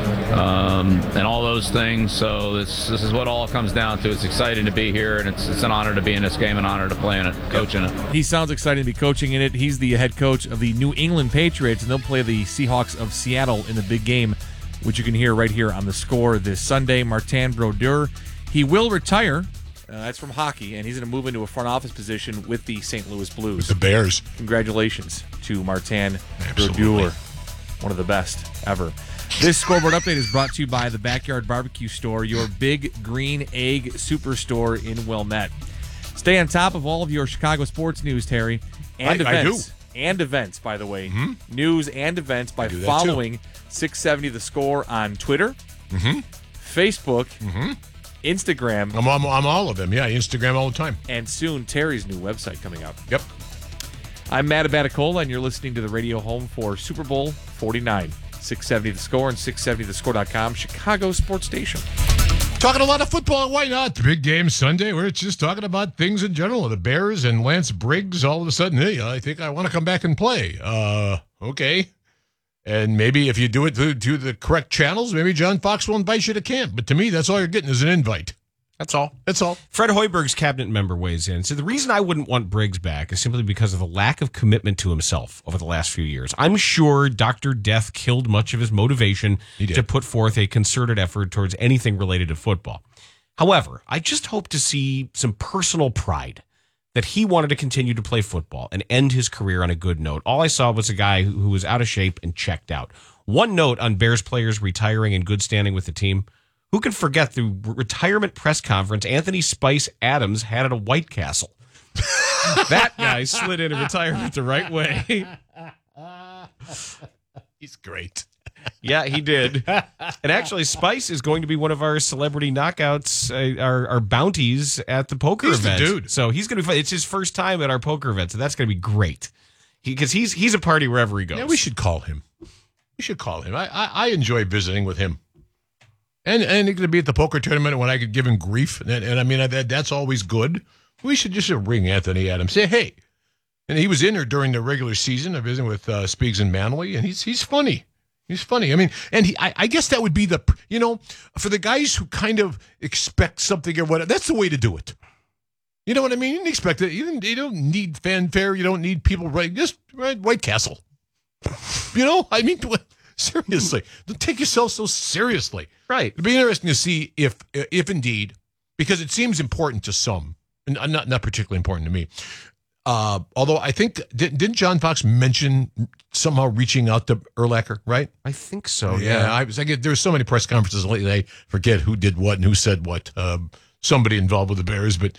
and all those things. So this is what all comes down to. It's exciting to be here, and it's an honor to be in this game, an honor to play in it, coach in it. He sounds excited to be coaching in it. He's the head coach of the New England Patriots, and they'll play the Seahawks of Seattle in the big game, which you can hear right here on the Score this Sunday. Martin Brodeur, he will retire. That's from hockey, and he's going to move into a front office position with the St. Louis Blues. With the Bears. Congratulations to Martin Brodeur, one of the best ever. This Scoreboard Update is brought to you by the Backyard Barbecue Store, your big green egg superstore in Wilmette. Stay on top of all of your Chicago sports news, Terry, and events. And events, by the way. Mm-hmm. News and events by following 670 The Score on Twitter, Facebook, Instagram. I'm all of them. Yeah, Instagram all the time. And soon, Terry's new website coming out. Yep. I'm Matt Abaticola, and you're listening to the radio home for Super Bowl 49. 670 The Score and 670thescore.com, Chicago Sports Station. Talking a lot of football, why not? The big game Sunday, we're just talking about things in general. The Bears and Lance Briggs all of a sudden, hey, I think I want to come back and play. Okay. And maybe if you do it through the correct channels, maybe John Fox will invite you to camp. But to me, that's all you're getting is an invite. That's all. That's all. Fred Hoiberg's cabinet member weighs in. So the reason I wouldn't want Briggs back is simply because of the lack of commitment to himself over the last few years. I'm sure Dr. Death killed much of his motivation to put forth a concerted effort towards anything related to football. However, I just hope to see some personal pride that he wanted to continue to play football and end his career on a good note. All I saw was a guy who was out of shape and checked out. One note on Bears players retiring in good standing with the team. Who can forget the retirement press conference Anthony Spice Adams had at a White Castle? That guy slid into retirement the right way. He's great. Yeah, he did. And actually, Spice is going to be one of our celebrity knockouts, our bounties at the poker event. The dude. So he's going to be fun. It's his first time at our poker event, so that's going to be great. Because he's a party wherever he goes. Yeah, we should call him. I enjoy visiting with him. And he's going to be at the poker tournament when I could give him grief. And I mean, that's always good. We should just ring Anthony Adams. Say, hey. And he was in there during the regular season. I visited with Speaks and Manley, and he's funny. He's funny. I mean, and I guess that would be for the guys who kind of expect something or whatever, that's the way to do it. You know what I mean? You didn't expect it. You don't need fanfare. You don't need people just White Castle. I mean, seriously, don't take yourself so seriously. Right. It'd be interesting to see if indeed, because it seems important to some, and not particularly important to me. Although I think, didn't John Fox mention somehow reaching out to Urlacher, right? I think so, yeah. There's so many press conferences lately, I forget who did what and who said what. Somebody involved with the Bears, but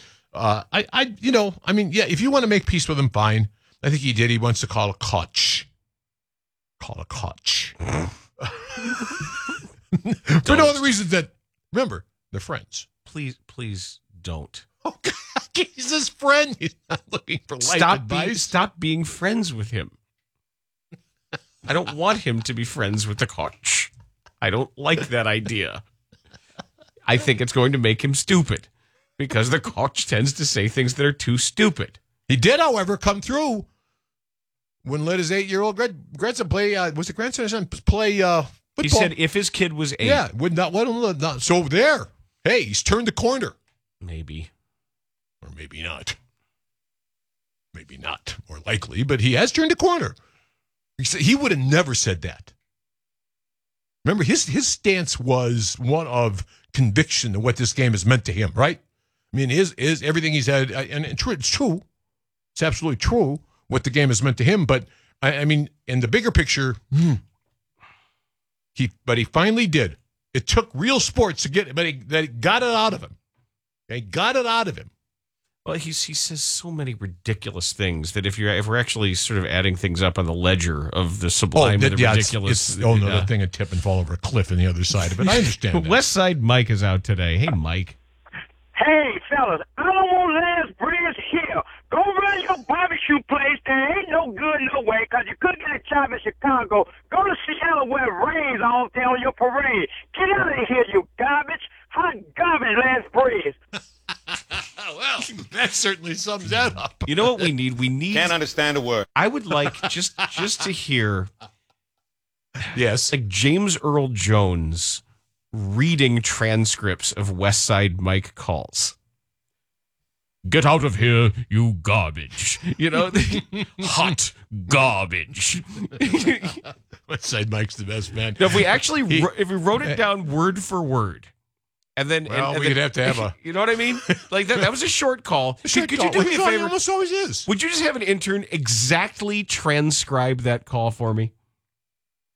if you want to make peace with him, fine. I think he did. He wants to call a coach. For no other reason than, remember, they're friends. Please don't. Oh, God, he's his friend. He's not looking for life advice. Stop being friends with him. I don't want him to be friends with the coach. I don't like that idea. I think it's going to make him stupid because the coach tends to say things that are too stupid. He did, however, come through when let his 8-year-old grandson play. Was it grandson or son play football? He said if his kid was 8. Yeah, would not let him. So there. Hey, he's turned the corner. Maybe. Or maybe not. Maybe not, more likely, but he has turned a corner. He would have never said that. Remember, his stance was one of conviction of what this game has meant to him, right? I mean, is everything he's had, and it's true. It's absolutely true what the game has meant to him, but I mean, in the bigger picture, he finally did. It took real sports to get it, but he got it out of him. They got it out of him. Well, he says so many ridiculous things that if we're actually sort of adding things up on the ledger of the sublime and the ridiculous. It's another thing, a tip and fall over a cliff on the other side of it. I understand that. West Side Mike is out today. Hey, Mike. Hey, fellas, I don't want Lance Briggs here. Go run your barbecue place. There ain't no good no way, because you could get a job in Chicago. Go to Seattle where it rains all day on your parade. Get out of here, you garbage. Hot garbage, Lance Briggs. Well, that certainly sums that up. You know what we need? We need. Can't understand a word. I would like just to hear. Yes, like James Earl Jones reading transcripts of West Side Mike calls. Get out of here, you garbage. Hot garbage. West Side Mike's the best man. Now, if we actually if we wrote it down word for word. And then, we'd have to have a. You know what I mean? Like that was a short call. Could you do me a favor? It almost always is. Would you just have an intern exactly transcribe that call for me?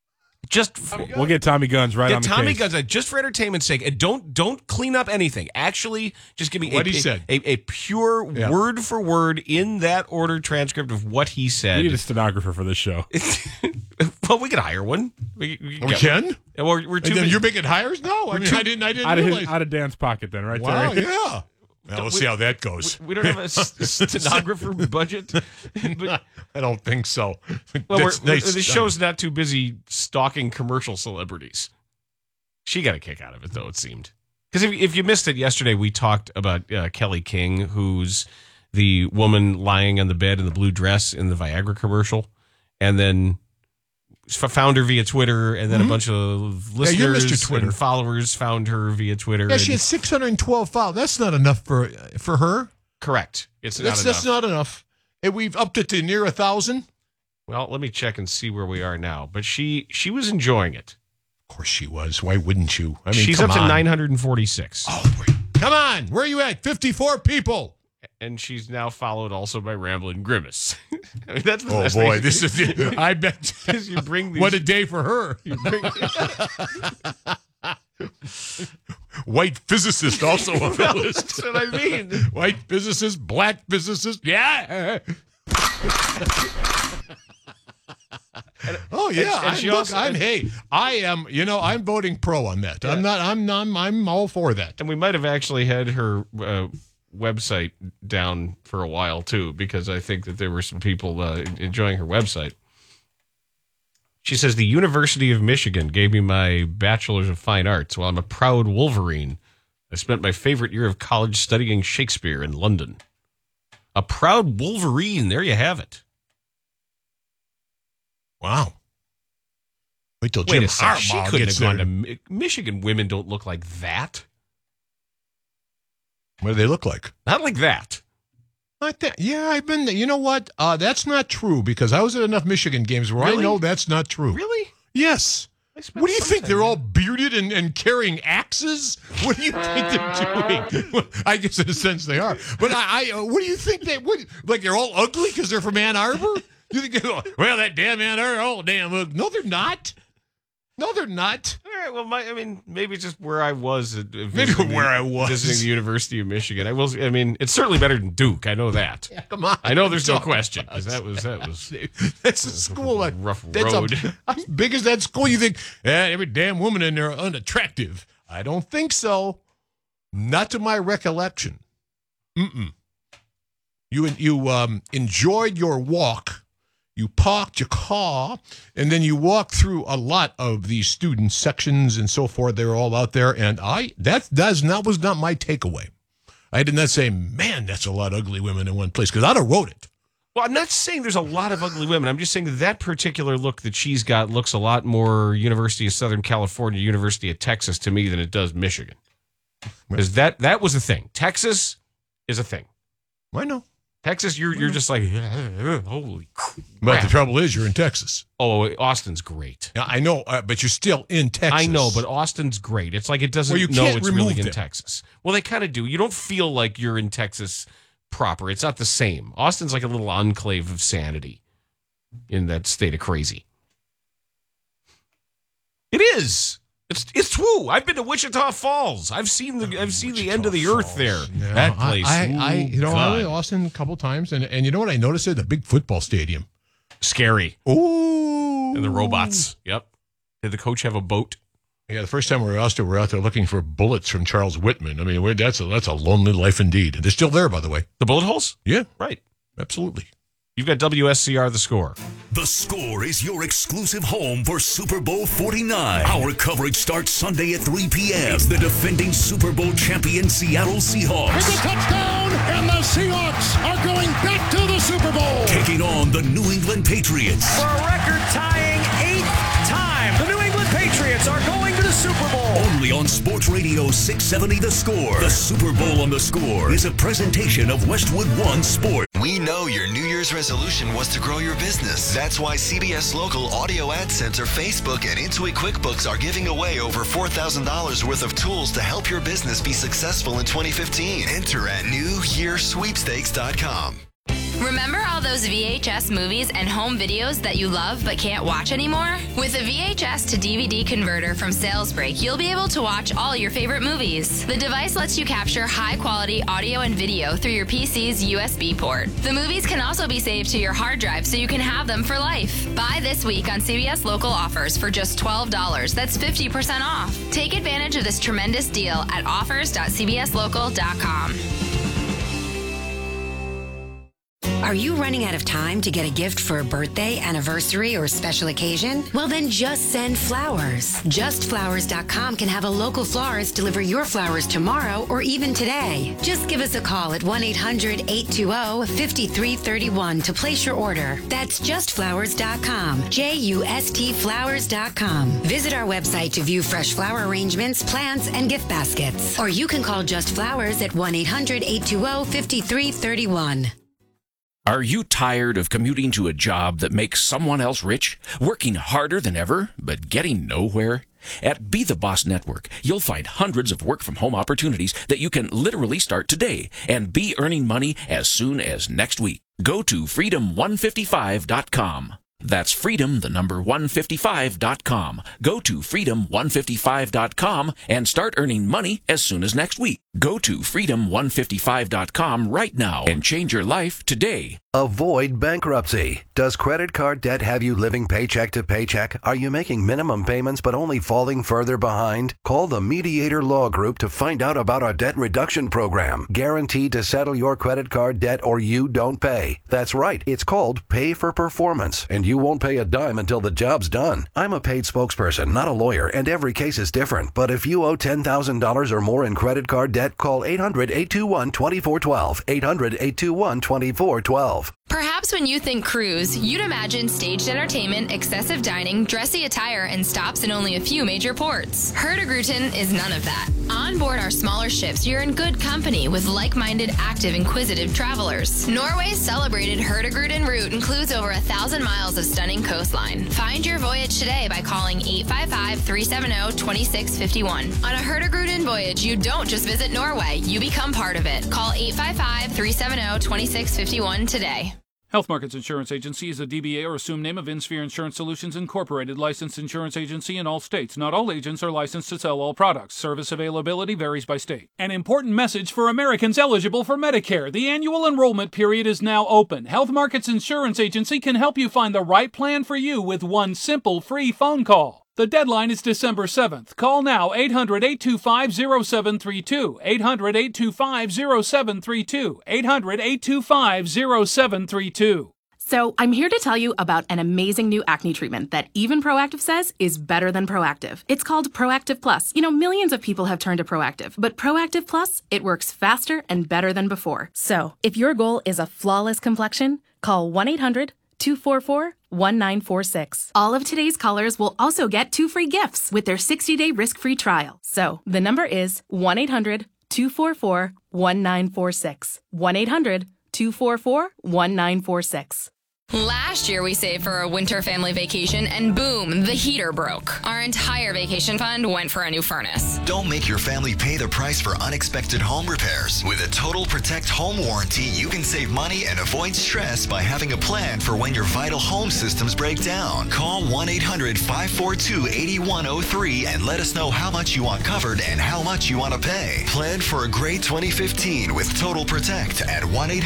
We'll get Tommy Guns right on the Tommy case. Guns just for entertainment's sake, and don't clean up anything. Actually, just give me what he said. A pure word for word in that order transcript of what he said. We need a stenographer for this show. Well, we could hire one. We can. We're too. You're making hires? No, I didn't realize. Out of Dan's pocket, then, right? Wow, Terry? yeah. Well, we'll see how that goes. We don't have a stenographer budget. But, I don't think so. Well, the show's not too busy stalking commercial celebrities. She got a kick out of it, though, it seemed. Because if you missed it yesterday, we talked about Kelly King, who's the woman lying on the bed in the blue dress in the Viagra commercial, and then found her via Twitter, and then a bunch of listeners and followers found her via Twitter. Yeah, she had 612 followers. That's not enough for her. Correct. That's not enough. And we've upped it to near 1,000. Well, let me check and see where we are now. But she was enjoying it. Of course she was. Why wouldn't you? I mean, she's up to 946. Oh, come on. Where are you at? 54 people. And she's now followed also by Ramblin' Grimace. I mean, that's the oh best boy, thing. this is. I bet you bring these. What a day for her. White physicist also on the list. That's what I mean. White physicist, black physicist. Yeah. Oh yeah, I am. I'm voting pro on that. Yeah. I'm all for that. And we might have actually had her website down for a while too, because I think that there were some people enjoying her website. She says, the University of Michigan gave me my Bachelor's of Fine Arts while I'm a proud Wolverine. I spent my favorite year of college studying Shakespeare in London. A proud Wolverine. There you have it. Wow. Wait till Jim Harbaugh she couldn't gets have there. gone to Michigan. Women don't look like that. What do they look like? Not like that. Like that. Yeah, I've been there. You know what? That's not true, because I was at enough Michigan games where I know that's not true. Really? Yes. What do you think? They're all bearded and carrying axes? What do you think they're doing? Well, I guess in a sense they are. But what do you think like they're all ugly because they're from Ann Arbor? You think well, that damn Ann Arbor, oh damn ugly. No, they're not. No, they're not. All right. Well, maybe just where I was. Visiting the University of Michigan. I mean, it's certainly better than Duke. I know that. Yeah, come on. I know there's no question, because that was that's a school. Rough road. As big as that school, you think every damn woman in there unattractive. I don't think so. Not to my recollection. You enjoyed your walk. You parked your car, and then you walked through a lot of these student sections and so forth. They were all out there, and that was not my takeaway. I did not say, man, that's a lot of ugly women in one place, because I'd have wrote it. Well, I'm not saying there's a lot of ugly women. I'm just saying that particular look that she's got looks a lot more University of Southern California, University of Texas to me than it does Michigan. Because that was a thing. Texas is a thing. I know. Texas, you're just like, holy crap. But the trouble is, you're in Texas. Oh, Austin's great. Yeah, I know, but you're still in Texas. I know, but Austin's great. It's like it doesn't know it's really in Texas. Well, they kind of do. You don't feel like you're in Texas proper. It's not the same. Austin's like a little enclave of sanity in that state of crazy. It is. It's true. I've been to Wichita Falls. I've seen the end of the earth there. Yeah, that place. I went to Austin a couple times, and you know what I noticed there? The big football stadium. Scary. Ooh. And the robots. Yep. Did the coach have a boat? Yeah, the first time we were out there looking for bullets from Charles Whitman. I mean, that's a lonely life indeed. They're still there, by the way. The bullet holes? Yeah. Right. Absolutely. You've got WSCR The Score. The Score is your exclusive home for Super Bowl 49. Our coverage starts Sunday at 3 p.m. It's the defending Super Bowl champion Seattle Seahawks. It's a touchdown, and the Seahawks are going back to the Super Bowl. Taking on the New England Patriots. For a record-tying 8th time, the New England Patriots are going to the Super Bowl. Only on Sports Radio 670 The Score. The Super Bowl on The Score is a presentation of Westwood One Sport. We know your New Year's resolution was to grow your business. That's why CBS Local Audio Ad Center, Facebook, and Intuit QuickBooks are giving away over $4,000 worth of tools to help your business be successful in 2015. Enter at newyearsweepstakes.com. Remember all those VHS movies and home videos that you love but can't watch anymore? With a VHS to DVD converter from SalesBreak, you'll be able to watch all your favorite movies. The device lets you capture high-quality audio and video through your PC's USB port. The movies can also be saved to your hard drive so you can have them for life. Buy this week on CBS Local Offers for just $12. That's 50% off. Take advantage of this tremendous deal at offers.cbslocal.com. Are you running out of time to get a gift for a birthday, anniversary, or special occasion? Well, then just send flowers. JustFlowers.com can have a local florist deliver your flowers tomorrow or even today. Just give us a call at 1-800-820-5331 to place your order. That's JustFlowers.com. JUSTFlowers.com. Visit our website to view fresh flower arrangements, plants, and gift baskets. Or you can call Just Flowers at 1-800-820-5331. Are you tired of commuting to a job that makes someone else rich, working harder than ever, but getting nowhere? At Be the Boss Network, you'll find hundreds of work-from-home opportunities that you can literally start today and be earning money as soon as next week. Go to freedom155.com. That's freedom, the number 155.com. Go to freedom155.com and start earning money as soon as next week. Go to freedom155.com right now and change your life today. Avoid bankruptcy. Does credit card debt have you living paycheck to paycheck? Are you making minimum payments but only falling further behind? Call the Mediator Law Group to find out about our debt reduction program. Guaranteed to settle your credit card debt or you don't pay. That's right. It's called Pay for Performance, and you won't pay a dime until the job's done. I'm a paid spokesperson, not a lawyer, and every case is different. But if you owe $10,000 or more in credit card debt, call 800-821-2412. 800-821-2412. Perhaps when you think cruise, you'd imagine staged entertainment, excessive dining, dressy attire, and stops in only a few major ports. Hurtigruten is none of that. On board our smaller ships, you're in good company with like-minded, active, inquisitive travelers. Norway's celebrated Hurtigruten route includes over 1,000 miles of stunning coastline. Find your voyage today by calling 855-370-2651. On a Hurtigruten voyage, you don't just visit Norway, you become part of it. Call 855-370-2651 today. Health Markets Insurance Agency is a DBA or assumed name of InSphere Insurance Solutions Incorporated, licensed insurance agency in all states. Not all agents are licensed to sell all products. Service availability varies by state. An important message for Americans eligible for Medicare. The annual enrollment period is now open. Health Markets Insurance Agency can help you find the right plan for you with one simple free phone call. The deadline is December 7th. Call now, 800-825-0732, 800-825-0732, 800-825-0732. So I'm here to tell you about an amazing new acne treatment that even Proactive says is better than Proactive. It's called Proactive Plus. You know, millions of people have turned to Proactive, but Proactive Plus, it works faster and better than before. So if your goal is a flawless complexion, call 1-800-244-1946. All of today's callers will also get 2 free gifts with their 60-day risk-free trial. So the number is 1-800-244-1946. 1-800-244-1946. Last year, we saved for a winter family vacation, and boom, the heater broke. Our entire vacation fund went for a new furnace. Don't make your family pay the price for unexpected home repairs. With a Total Protect home warranty, you can save money and avoid stress by having a plan for when your vital home systems break down. Call 1-800-542-8103 and let us know how much you want covered and how much you want to pay. Plan for a great 2015 with Total Protect at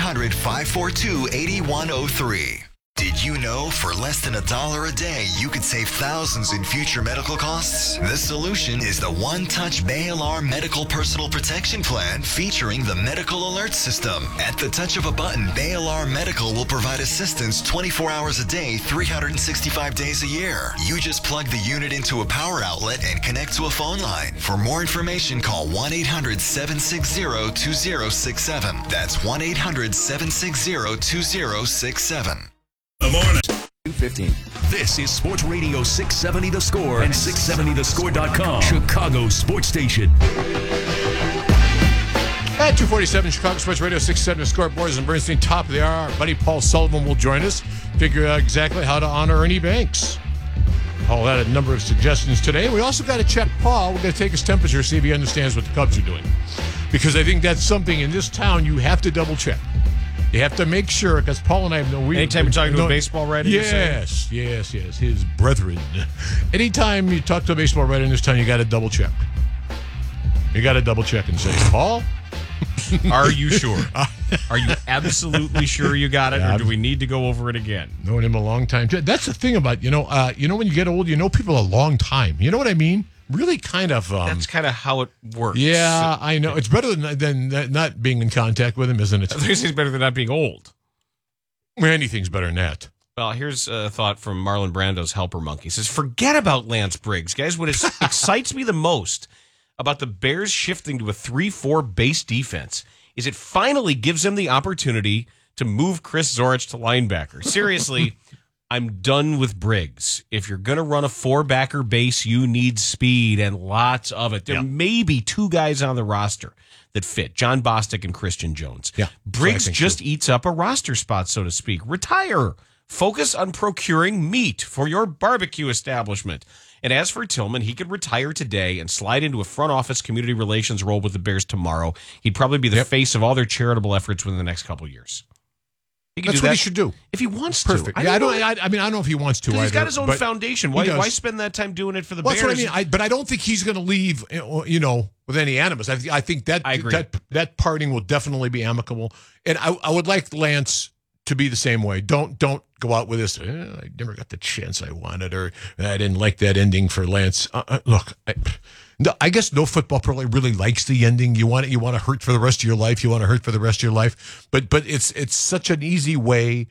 1-800-542-8103. Did you know for less than $1 a day, you could save thousands in future medical costs? The solution is the One Touch Bay-Alarm Medical Personal Protection Plan featuring the Medical Alert System. At the touch of a button, Bay-Alarm Medical will provide assistance 24 hours a day, 365 days a year. You just plug the unit into a power outlet and connect to a phone line. For more information, call 1-800-760-2067. That's 1-800-760-2067. The morning. 2:15. This is Sports Radio 670 The Score and 670thescore.com. Chicago Sports Station. At 2:47, Chicago Sports Radio 670 The Score. Boris and Bernstein, top of the hour. Our buddy Paul Sullivan will join us. Figure out exactly how to honor Ernie Banks. Paul had a number of suggestions today. We also got to check Paul. We're going to take his temperature, see if he understands what the Cubs are doing. Because I think that's something in this town you have to double check. You have to make sure, because Paul and I have anytime you're talking to a baseball writer, yes, his brethren. Anytime you talk to a baseball writer in this town, you got to double check. You got to double check and say, Paul, are you sure? Are you absolutely sure you got it, or do we need to go over it again? Known him a long time. That's the thing about when you get old, you know people a long time. You know what I mean? Really, kind of. That's kind of how it works. Yeah, I know. It's better than not being in contact with him, isn't it? This is better than not being old. Anything's better than that. Well, here's a thought from Marlon Brando's helper monkey. He says, forget about Lance Briggs, guys. What excites me the most about the Bears shifting to a 3-4 base defense is it finally gives them the opportunity to move Chris Zorich to linebacker. Seriously, I'm done with Briggs. If you're going to run a 4-backer base, you need speed and lots of it. There may be 2 guys on the roster that fit, John Bostic and Christian Jones. Yeah, Briggs just eats up a roster spot, so to speak. Retire. Focus on procuring meat for your barbecue establishment. And as for Tillman, he could retire today and slide into a front office community relations role with the Bears tomorrow. He'd probably be the face of all their charitable efforts within the next couple of years. That's what he should do. If he wants Perfect. to. I don't know if he wants to. He's got his own foundation. Why spend that time doing it for the Bears? That's what I mean. But I don't think he's going to leave, with any animus. I think that I agree. that parting will definitely be amicable. And I would like Lance to be the same way. Don't go out with this. I never got the chance I wanted, or I didn't like that ending for Lance. Look, I guess no football player really likes the ending. You want to hurt for the rest of your life. You want to hurt for the rest of your life. But it's such an easy way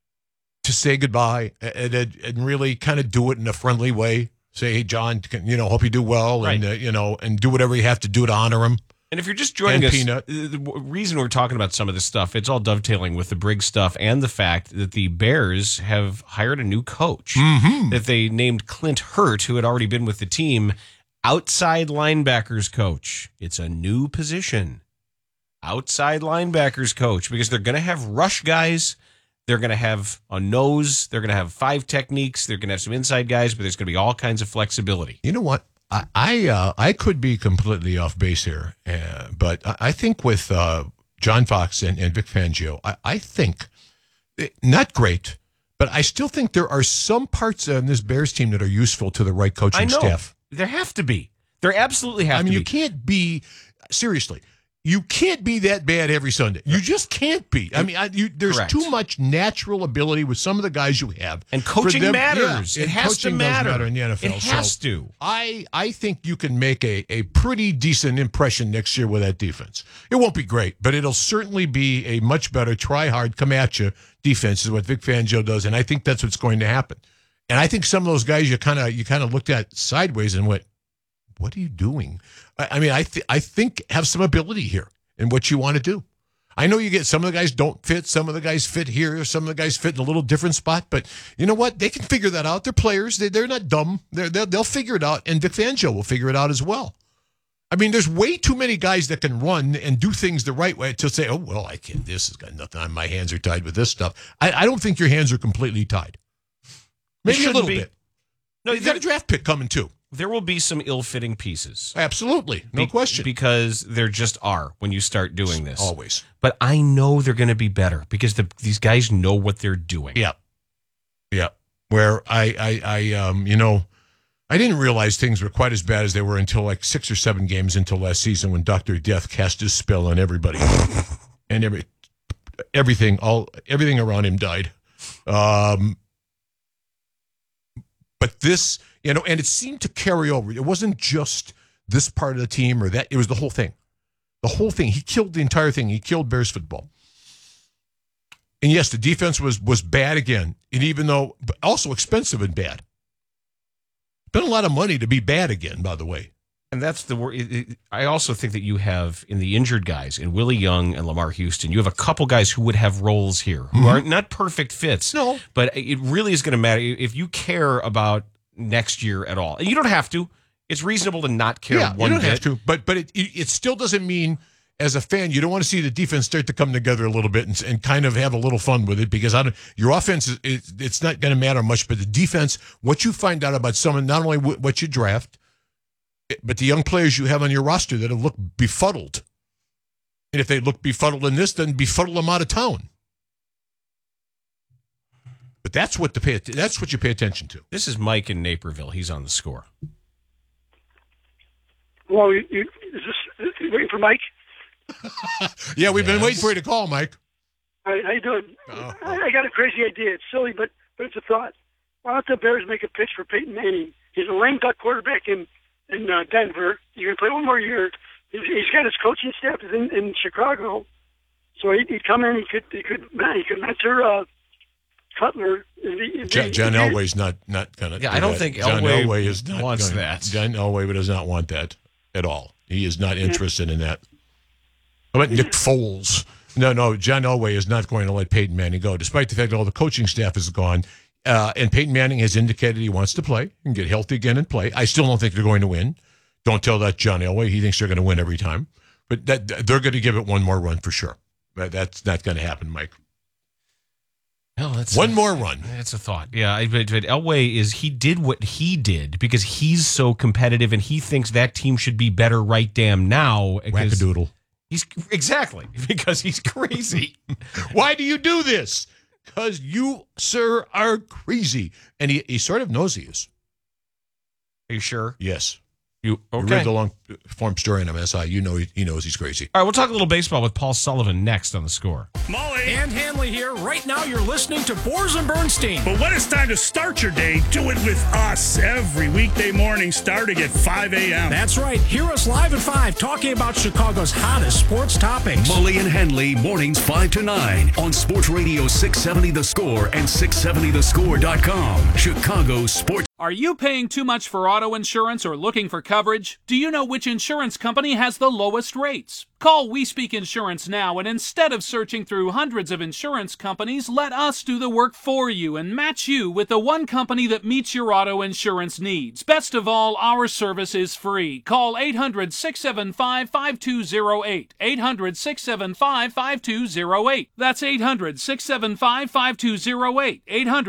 to say goodbye and really kind of do it in a friendly way. Say, hey, John, hope you do well, right. and do whatever you have to do to honor him. And if you're just joining us, the reason we're talking about some of this stuff, it's all dovetailing with the Briggs stuff and the fact that the Bears have hired a new coach, that they named Clint Hurt, who had already been with the team, outside linebackers coach. It's a new position, outside linebackers coach, because they're going to have rush guys. They're going to have a nose. They're going to have 5 techniques. They're going to have some inside guys, but there's going to be all kinds of flexibility. You know what? I could be completely off base here, but I think with John Fox and Vic Fangio, I think not great, but I still think there are some parts on this Bears team that are useful to the right coaching staff. There have to be. There absolutely have to be. I mean, you can't be, seriously, you can't be that bad every Sunday. You just can't be. I mean, there's too much natural ability with some of the guys you have. And coaching matters. Yeah, it has to matter in the NFL. It has to. I think you can make a pretty decent impression next year with that defense. It won't be great, but it'll certainly be a much better try hard, come at you defense is what Vic Fangio does, and I think that's what's going to happen. And I think some of those guys you kind of looked at sideways and went, what are you doing? I mean, I think have some ability here in what you want to do. I know you get some of the guys don't fit, some of the guys fit here, some of the guys fit in a little different spot, but you know what? They can figure that out. They're players. They're not dumb. They'll figure it out, and Vic Fangio will figure it out as well. I mean, there's way too many guys that can run and do things the right way to say, oh, well, I can't. This has got nothing on my hands are tied with this stuff. I don't think your hands are completely tied. Maybe a little bit. No, you got a draft pick coming too. There will be some ill-fitting pieces. Absolutely. No question. Because there just are when you start doing this. Always. But I know they're going to be better because these guys know what they're doing. Yeah. Yeah. Where I didn't realize things were quite as bad as they were until like 6 or 7 games into last season when Dr. Death cast his spell on everybody. And everything around him died. But this, and it seemed to carry over. It wasn't just this part of the team or that. It was the whole thing. The whole thing. He killed the entire thing. He killed Bears football. And yes, the defense was bad again. And even though, but also expensive and bad. Spent a lot of money to be bad again, by the way. And that's I also think that you have in the injured guys, in Willie Young and Lamar Houston, you have a couple guys who would have roles here who are not perfect fits. No. But it really is going to matter if you care about next year at all. And you don't have to. It's reasonable to not care one bit. You don't have to. But it still doesn't mean, as a fan, you don't want to see the defense start to come together a little bit and kind of have a little fun with it, because your offense, it's not going to matter much, but the defense, what you find out about someone, not only what you draft, but the young players you have on your roster that have looked befuddled. And if they look befuddled in this, then befuddle them out of town. But that's what you pay attention to. This is Mike in Naperville. He's on the score. Well, is this waiting for Mike? Yeah, we've been waiting for you to call, Mike. All right, how you doing? I got a crazy idea. It's silly, but it's a thought. Why don't the Bears make a pitch for Peyton Manning? He's a lame duck quarterback in Denver. He's going to play one more year. He's got his coaching staff is in Chicago, so he'd come in. He could mentor Cutler. John Elway's not going to. Yeah, I don't think John Elway is not wants gonna, that. John Elway does not want that at all. He is not interested in that. How about Nick Foles? No, John Elway is not going to let Peyton Manning go, despite the fact that all the coaching staff is gone. And Peyton Manning has indicated he wants to play and get healthy again and play. I still don't think they're going to win. Don't tell that John Elway. He thinks they're going to win every time. But they're going to give it one more run for sure. That's not going to happen, Mike. No, one more run. That's a thought. Yeah, but Elway he did what he did because he's so competitive and he thinks that team should be better right damn now. Wackadoodle. Exactly, because he's crazy. Why do you do this? Because you, sir, are crazy. And he sort of knows he is. Are you sure? Yes. You read the long form story on MSI. You know he knows he's crazy. All right, we'll talk a little baseball with Paul Sullivan next on the score. Molly and Hanley here. Right now you're listening to Boers and Bernstein. But when it's time to start your day, do it with us. Every weekday morning starting at 5 a.m. That's right. Hear us live at 5 talking about Chicago's hottest sports topics. Molly and Henley, mornings 5 to 9 on Sports Radio 670 The Score and 670thescore.com. Chicago Sports. Are you paying too much for auto insurance or looking for coverage? Do you know which insurance company has the lowest rates? Call We Speak Insurance now, and instead of searching through hundreds of insurance companies, let us do the work for you and match you with the one company that meets your auto insurance needs. Best of all, our service is free. Call 800-675-5208. 800-675-5208. That's 800-675-5208.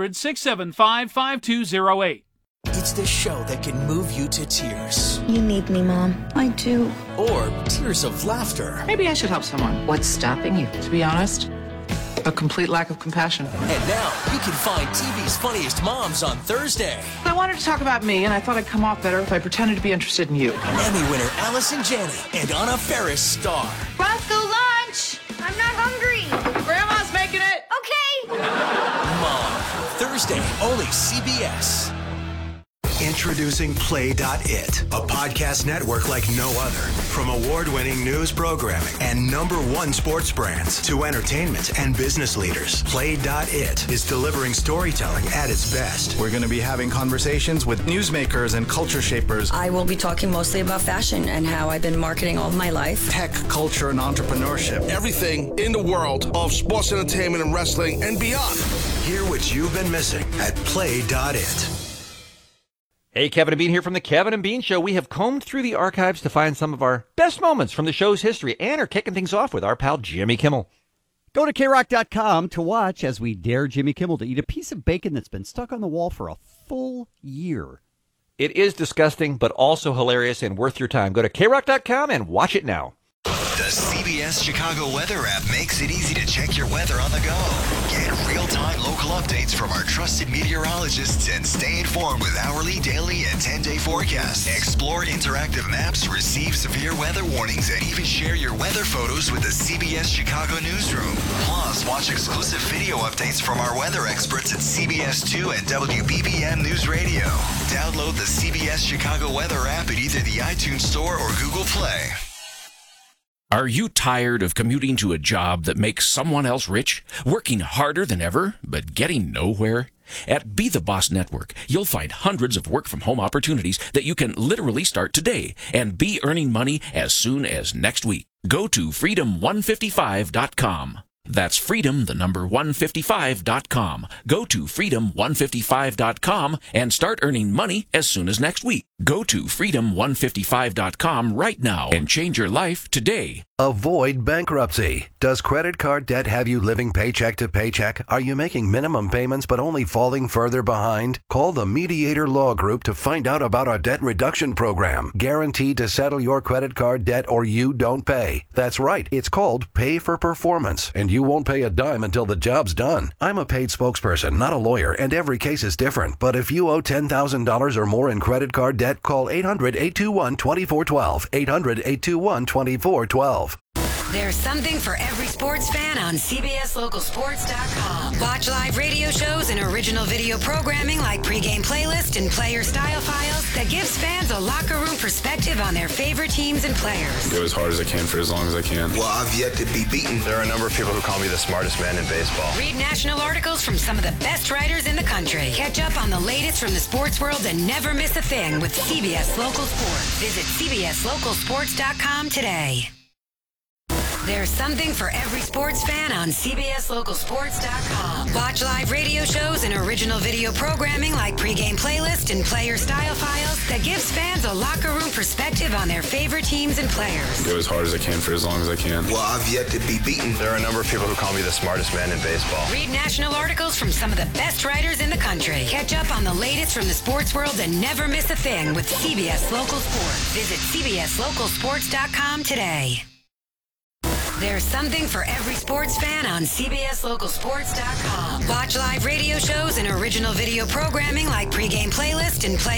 800-675-5208. It's the show that can move you to tears. You need me, Mom. I do. Or tears of laughter. Maybe I should help someone. What's stopping you? To be honest, a complete lack of compassion. And now you can find TV's funniest moms on Thursday. I wanted to talk about me, and I thought I'd come off better if I pretended to be interested in you. Emmy winner Allison Janney and Anna Faris star. Roscoe, lunch! I'm not hungry. Grandma's making it. Okay. Mom, Thursday, only CBS. Introducing Play.it, a podcast network like no other. From award-winning news programming and #1 sports brands to entertainment and business leaders, Play.it is delivering storytelling at its best. We're going to be having conversations with newsmakers and culture shapers. I will be talking mostly about fashion and how I've been marketing all of my life. Tech, culture, and entrepreneurship. Everything in the world of sports entertainment and wrestling and beyond. Hear what you've been missing at Play.it. Hey, Kevin and Bean here from the Kevin and Bean Show. We have combed through the archives to find some of our best moments from the show's history and are kicking things off with our pal Jimmy Kimmel. Go to KROC.com to watch as we dare Jimmy Kimmel to eat a piece of bacon that's been stuck on the wall for a full year. It is disgusting, but also hilarious and worth your time. Go to KROC.com and watch it now. The CBS Chicago weather app makes it easy to check your weather on the go. Get real-time local updates from our trusted meteorologists and stay informed with hourly, daily, and 10-day forecasts. Explore interactive maps, receive severe weather warnings, and even share your weather photos with the CBS Chicago newsroom. Plus, watch exclusive video updates from our weather experts at CBS 2 and WBBM News Radio. Download the CBS Chicago weather app at either the iTunes Store or Google Play. Are you tired of commuting to a job that makes someone else rich, working harder than ever, but getting nowhere? At Be the Boss Network, you'll find hundreds of work-from-home opportunities that you can literally start today and be earning money as soon as next week. Go to freedom155.com. That's freedom, the number 155.com. Go to freedom155.com and start earning money as soon as next week. Go to freedom155.com right now and change your life today. Avoid bankruptcy. Does credit card debt have you living paycheck to paycheck? Are you making minimum payments but only falling further behind? Call the Mediator Law Group to find out about our debt reduction program. Guaranteed to settle your credit card debt or you don't pay. That's right. It's called Pay for Performance, and you you won't pay a dime until the job's done. I'm a paid spokesperson, not a lawyer, and every case is different. But if you owe $10,000 or more in credit card debt, call 800-821-2412. 800-821-2412. There's something for every sports fan on CBSLocalSports.com. Watch live radio shows and original video programming like pregame playlist and player style files that gives fans a locker room perspective on their favorite teams and players. Go as hard as I can for as long as I can. Well, I've yet to be beaten. There are a number of people who call me the smartest man in baseball. Read national articles from some of the best writers in the country. Catch up on the latest from the sports world and never miss a thing with CBS Local Sports. Visit CBSLocalSports.com today. There's something for every sports fan on CBSLocalSports.com. Watch live radio shows and original video programming like pregame playlist and player style files that gives fans a locker room perspective on their favorite teams and players. Go as hard as I can for as long as I can. Well, I've yet to be beaten. There are a number of people who call me the smartest man in baseball. Read national articles from some of the best writers in the country. Catch up on the latest from the sports world and never miss a thing with CBS Local Sports. Visit CBSLocalSports.com today. There's something for every sports fan on CBSLocalSports.com. Watch live radio shows and original video programming like pregame playlist and player